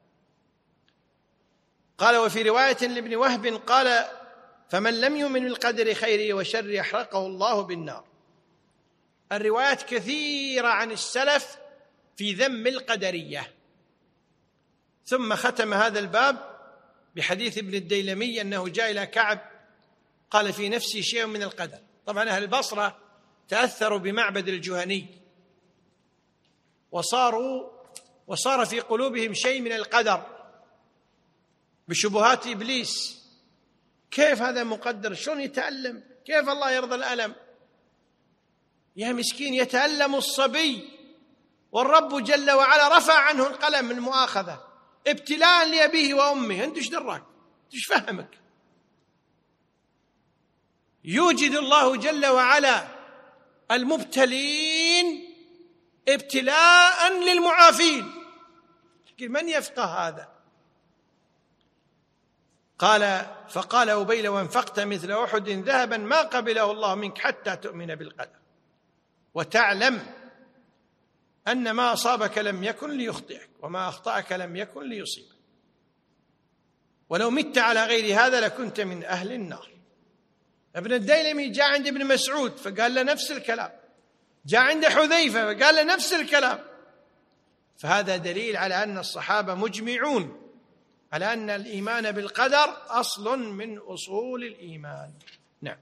قال: وفي رواية لابن وهب قال: فمن لم يؤمن بالقدر خيره وشره أحرقه الله بالنار. الروايات كثيرة عن السلف في ذم القدرية، ثم ختم هذا الباب بحديث ابن الديلمي أنه جاء إلى كعب قال في نفسي شيء من القدر. طبعا أهل البصرة تأثروا بمعبد الجهني وصار في قلوبهم شيء من القدر بشبهات إبليس. كيف هذا مقدر؟ شلون يتألم؟ كيف الله يرضى الألم؟ يا مسكين، يتألم الصبي والرب جل وعلا رفع عنه القلم من المؤاخذة ابتلاء لأبيه وأمه. أنت ايش دراك؟ ايش فهمك؟ يوجد الله جل وعلا المبتلين ابتلاء للمعافين. من يفقه هذا؟ فقال أبي لو انفقت مثل أحد ذهبا ما قبله الله منك حتى تؤمن بالقدر وتعلم أن ما أصابك لم يكن ليخطئك وما أخطأك لم يكن ليصيبك ولو مت على غير هذا لكنت من أهل النار. ابن الديلمي جاء عند ابن مسعود فقال له نفس الكلام، جاء عند حذيفة فقال له نفس الكلام. فهذا دليل على أن الصحابة مجمعون على أن الإيمان بالقدر أصل من أصول الإيمان. نعم.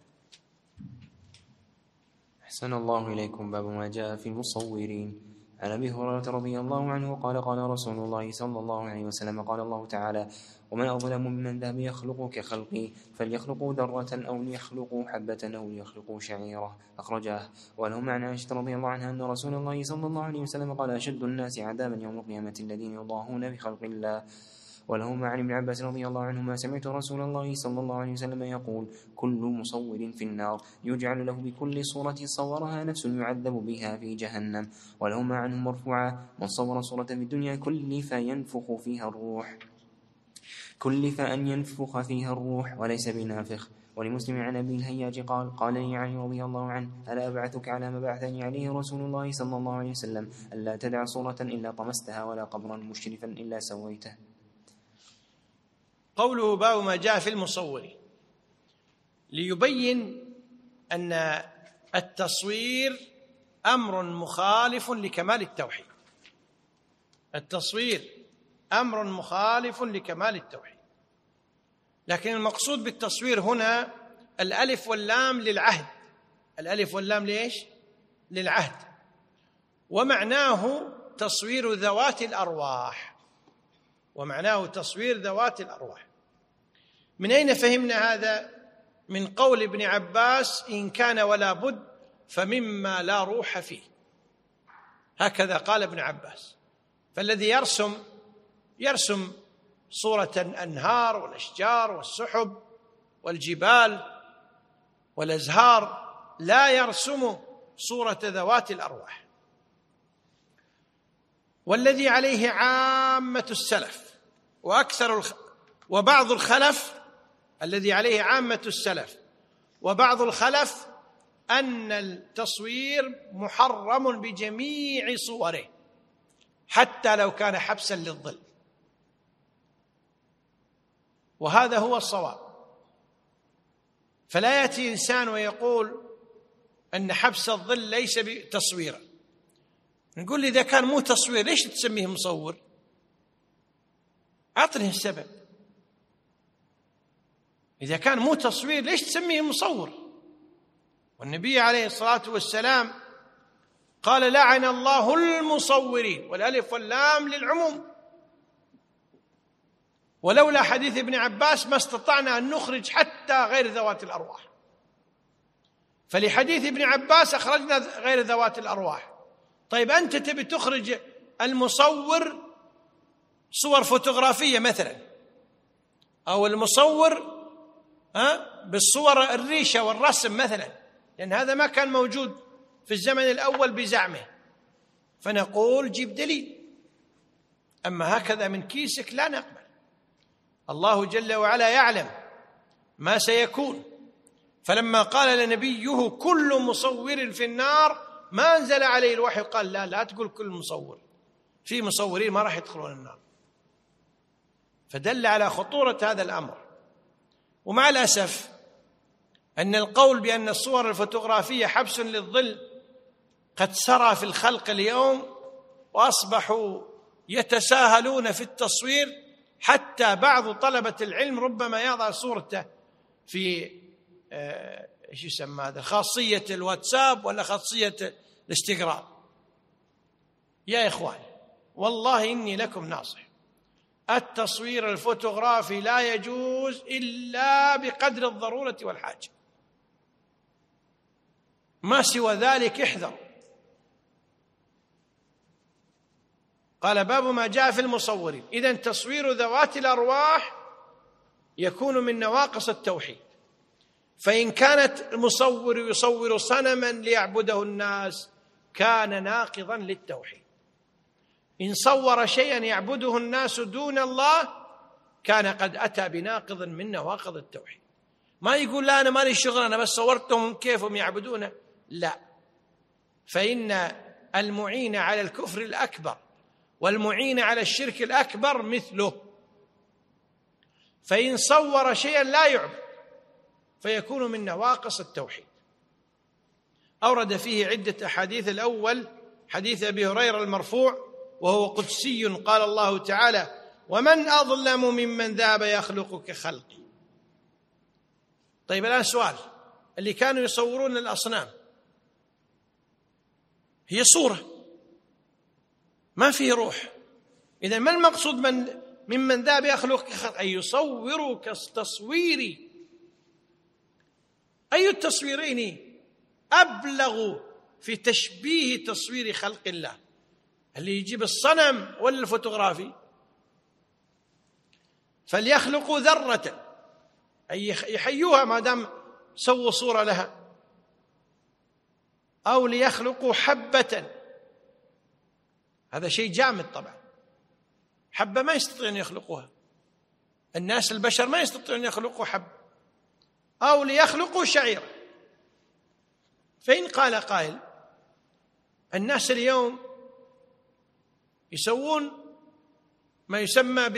أحسن الله إليكم. باب ما جاء في المصورين. عن أبي هريرة رضي الله عنه قال قال رسول الله صلى الله عليه وسلم قال الله تعالى ومن أظلم ممن ذهب يخلق كخلقي فليخلقوا ذرة أو ليخلقوا حبة أو ليخلقوا شعيرة. أخرجاه. ولهم عن عائشة رضي الله عنها أن رسول الله صلى الله عليه وسلم قال أشد الناس عذابا يوم القيامة الذين يضاهون بخلق الله. ولهم عن ابن عباس رضي الله عنهما سمعت رسول الله صلى الله عليه وسلم يقول كل مصور في النار يجعل له بكل صورة صورها نفس يعذب بها في جهنم. ولهم عنه مرفوعا من صور صورة في الدنيا كلف أن ينفخ فيها الروح وليس بنافخ. ولمسلم عن أبي الهياج قال لي علي رضي الله عنه ألا أبعثك على ما بعثني عليه رسول الله صلى الله عليه وسلم ألا تدع صورة إلا طمستها ولا قبرا مشرفا إلا سويته. قوله باب ما جاء في المصورين ليبين أن التصوير أمر مخالف لكمال التوحيد. التصوير أمر مخالف لكمال التوحيد، لكن المقصود بالتصوير هنا الألف واللام للعهد. الألف واللام ليش؟ للعهد. ومعناه تصوير ذوات الأرواح. من أين فهمنا هذا؟ من قول ابن عباس إن كان ولا بد فمما لا روح فيه. هكذا قال ابن عباس. فالذي يرسم صورة الأنهار والأشجار والسحب والجبال والأزهار لا يرسم صورة ذوات الأرواح. والذي عليه عامة السلف وبعض الخلف الذي عليه عامة السلف وبعض الخلف أن التصوير محرم بجميع صوره حتى لو كان حبسا للظل، وهذا هو الصواب. فلا يأتي إنسان ويقول أن حبس الظل ليس بتصويرا. نقول إذا كان مو تصوير ليش تسميه مصور؟ أعطني السبب. إذا كان مو تصوير ليش تسميه مصور؟ والنبي عليه الصلاة والسلام قال لعن الله المصورين، والألف واللام للعموم. ولولا حديث ابن عباس ما استطعنا أن نخرج حتى غير ذوات الأرواح، فلحديث ابن عباس أخرجنا غير ذوات الأرواح. طيب أنت تبي تخرج المصور صور فوتوغرافية مثلا، أو المصور بالصور الريشة والرسم مثلا، لأن هذا ما كان موجود في الزمن الأول بزعمه، فنقول جيب دليل. أما هكذا من كيسك لا نقبل. الله جل وعلا يعلم ما سيكون، فلما قال لنبيه كل مصور في النار ما أنزل عليه الوحي قال لا تقول كل مصور، في مصورين ما راح يدخلون النار. فدل على خطورة هذا الأمر. ومع الأسف أن القول بأن الصور الفوتوغرافية حبس للظل قد سرى في الخلق اليوم، وأصبحوا يتساهلون في التصوير، حتى بعض طلبة العلم ربما يضع صورته في ايش يسمى هذا، خاصية الواتساب ولا خاصية الانستغرام. يا إخوان والله إني لكم ناصح، التصوير الفوتوغرافي لا يجوز إلا بقدر الضرورة والحاجة، ما سوى ذلك احذر. قال باب ما جاء في المصورين. إذن تصوير ذوات الأرواح يكون من نواقص التوحيد، فإن كانت المصور يصور صنما ليعبده الناس كان ناقضا للتوحيد. إن صور شيئا يعبده الناس دون الله كان قد أتى بناقض من نواقض التوحيد. ما يقول لا أنا مالي شغل، أنا بس صورتهم كيفهم يعبدونه، لا، فإن المعين على الكفر الأكبر والمعين على الشرك الأكبر مثله، فإن صور شيئا لا يعبد فيكون من نواقص التوحيد. أورد فيه عدة أحاديث. الأول حديث أبي هريرة المرفوع وهو قدسي، قال الله تعالى: ومن أظلم ممن ذهب يخلق كخلقي. طيب الآن سؤال، اللي كانوا يصورون الأصنام هي صورة ما فيه روح، إذن ما المقصود ممن ذهب يخلق كخلقي؟ أي يصور كتصويري. أي التصويرين أبلغ في تشبيه تصوير خلق الله، اللي يجيب الصنم ولا الفوتوغرافي؟ فليخلقوا ذرة، أي يحيوها ما دام سووا صورة لها، أو ليخلقوا حبة، هذا شيء جامد طبعا، حبة ما يستطيعون يخلقوها، الناس البشر ما يستطيعون يخلقوا حبة، أو ليخلقوا شعيرا. فإن قال قائل الناس اليوم يسوون ما يسمى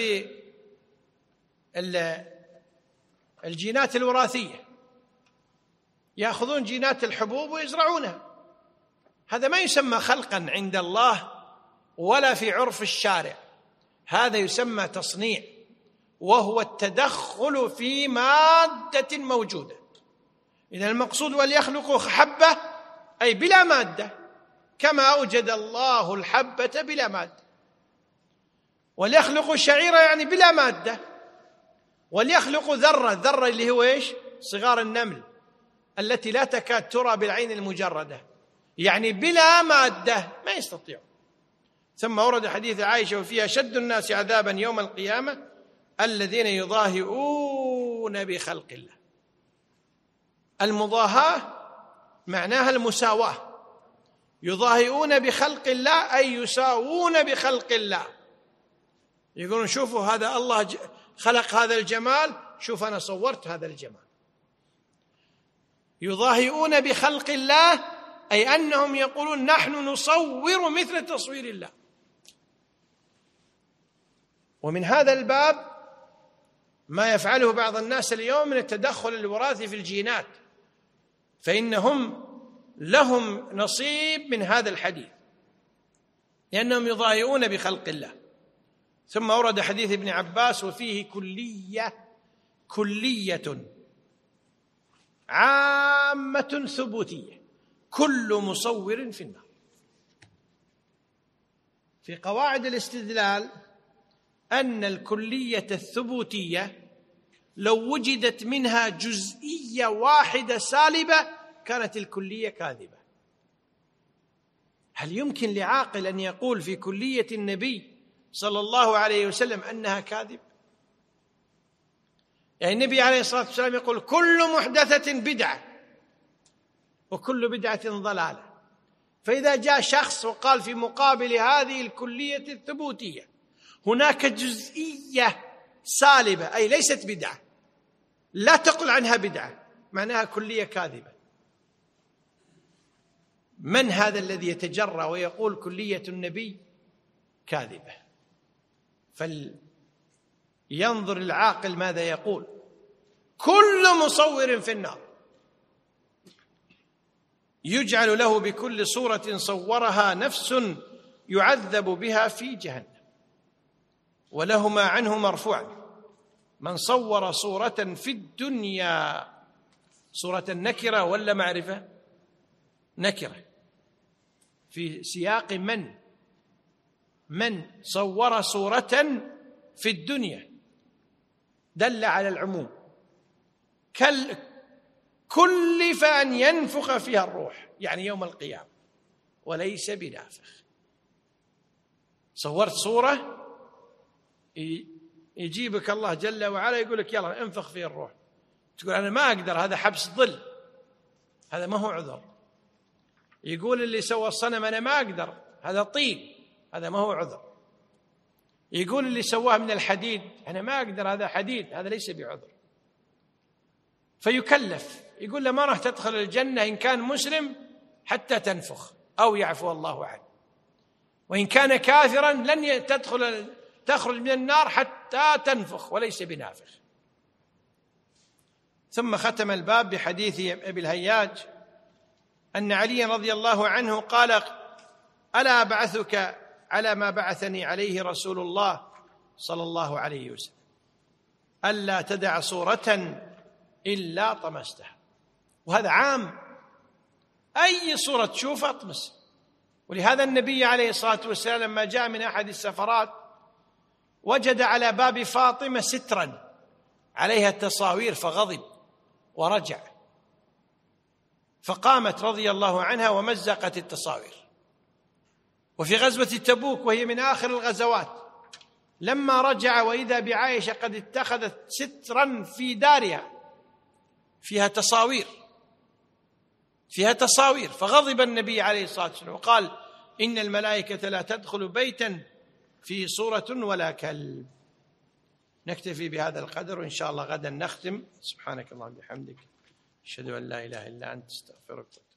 بالجينات الوراثية، يأخذون جينات الحبوب ويزرعونها، هذا ما يسمى خلقا عند الله ولا في عرف الشارع، هذا يسمى تصنيع، وهو التدخل في مادة موجودة. إذا المقصود وليخلقوا حبة أي بلا مادة، كما أوجد الله الحبة بلا مادة. وليخلقوا شعيرة يعني بلا مادة. وليخلقوا ذرة، ذرة اللي هو إيش؟ صغار النمل التي لا تكاد ترى بالعين المجردة، يعني بلا مادة ما يستطيعون. ثم ورد حديث عائشة وفيها: شد الناس عذابا يوم القيامة الذين يضاهئون بخلق الله. المضاهاة معناها المساواة، يضاهئون بخلق الله أي يساوون بخلق الله، يقولون شوفوا هذا الله خلق هذا الجمال، شوف أنا صورت هذا الجمال. يضاهئون بخلق الله أي أنهم يقولون نحن نصور مثل تصوير الله. ومن هذا الباب ما يفعله بعض الناس اليوم من التدخل الوراثي في الجينات، فإنهم لهم نصيب من هذا الحديث لأنهم يضاهئون بخلق الله. ثم ورد حديث ابن عباس وفيه كلية عامة ثبوتية، كل مصور في النار. في قواعد الاستدلال أن الكلية الثبوتية لو وجدت منها جزئية واحدة سالبة كانت الكلية كاذبة. هل يمكن لعاقل أن يقول في كلية النبي صلى الله عليه وسلم أنها كاذب؟ يعني النبي عليه الصلاة والسلام يقول كل محدثة بدعة وكل بدعة ضلالة، فإذا جاء شخص وقال في مقابل هذه الكلية الثبوتية هناك جزئية سالبة أي ليست بدعة، لا تقل عنها بدعة، معناها كلية كاذبة. من هذا الذي يتجرأ ويقول كلية النبي كاذبة؟ فلينظر العاقل ماذا يقول. كل مصور في النار يجعل له بكل صورة صورها نفس يعذب بها في جهنم. ولهما عنه مرفوعا: من صور صورة في الدنيا، صورة نكرة ولا معرفة؟ نكرة في سياق من صور صورة في الدنيا دل على العموم. كلف أن ينفخ فيها الروح، يعني يوم القيامة، وليس بنافخ. صورت صورة يجيبك الله جل وعلا يقول لك يلا انفخ فيه الروح، تقول أنا ما أقدر، هذا حبس ظل، هذا ما هو عذر. يقول اللي سوى الصنم أنا ما أقدر، هذا طين، هذا ما هو عذر. يقول اللي سواه من الحديد أنا ما أقدر، هذا حديد، هذا ليس بعذر. فيكلف، يقول له ما راح تدخل الجنة إن كان مسلم حتى تنفخ أو يعفو الله عنه، وإن كان كافرا لن تخرج من النار حتى تنفخ، وليس بنافخ. ثم ختم الباب بحديث أبي الهياج أن علي رضي الله عنه قال: ألا أبعثك على ما بعثني عليه رسول الله صلى الله عليه وسلم، ألا تدع صورة إلا طمستها. وهذا عام، أي صورة تشوفها اطمس. ولهذا النبي عليه الصلاة والسلام لما جاء من أحد السفرات وجد على باب فاطمة سترا عليها التصاوير فغضب ورجع، فقامت رضي الله عنها ومزقت التصاوير. وفي غزوة تبوك وهي من آخر الغزوات لما رجع وإذا بعائشة قد اتخذت سترا في دارها فيها تصاوير، فغضب النبي عليه الصلاة والسلام وقال: إن الملائكة لا تدخل بيتا فيه صورة ولا كلب. نكتفي بهذا القدر، وإن شاء الله غدا نختم. سبحانك اللهم وبحمدك، أشهد أن لا إله إلا أنت، استغفرك.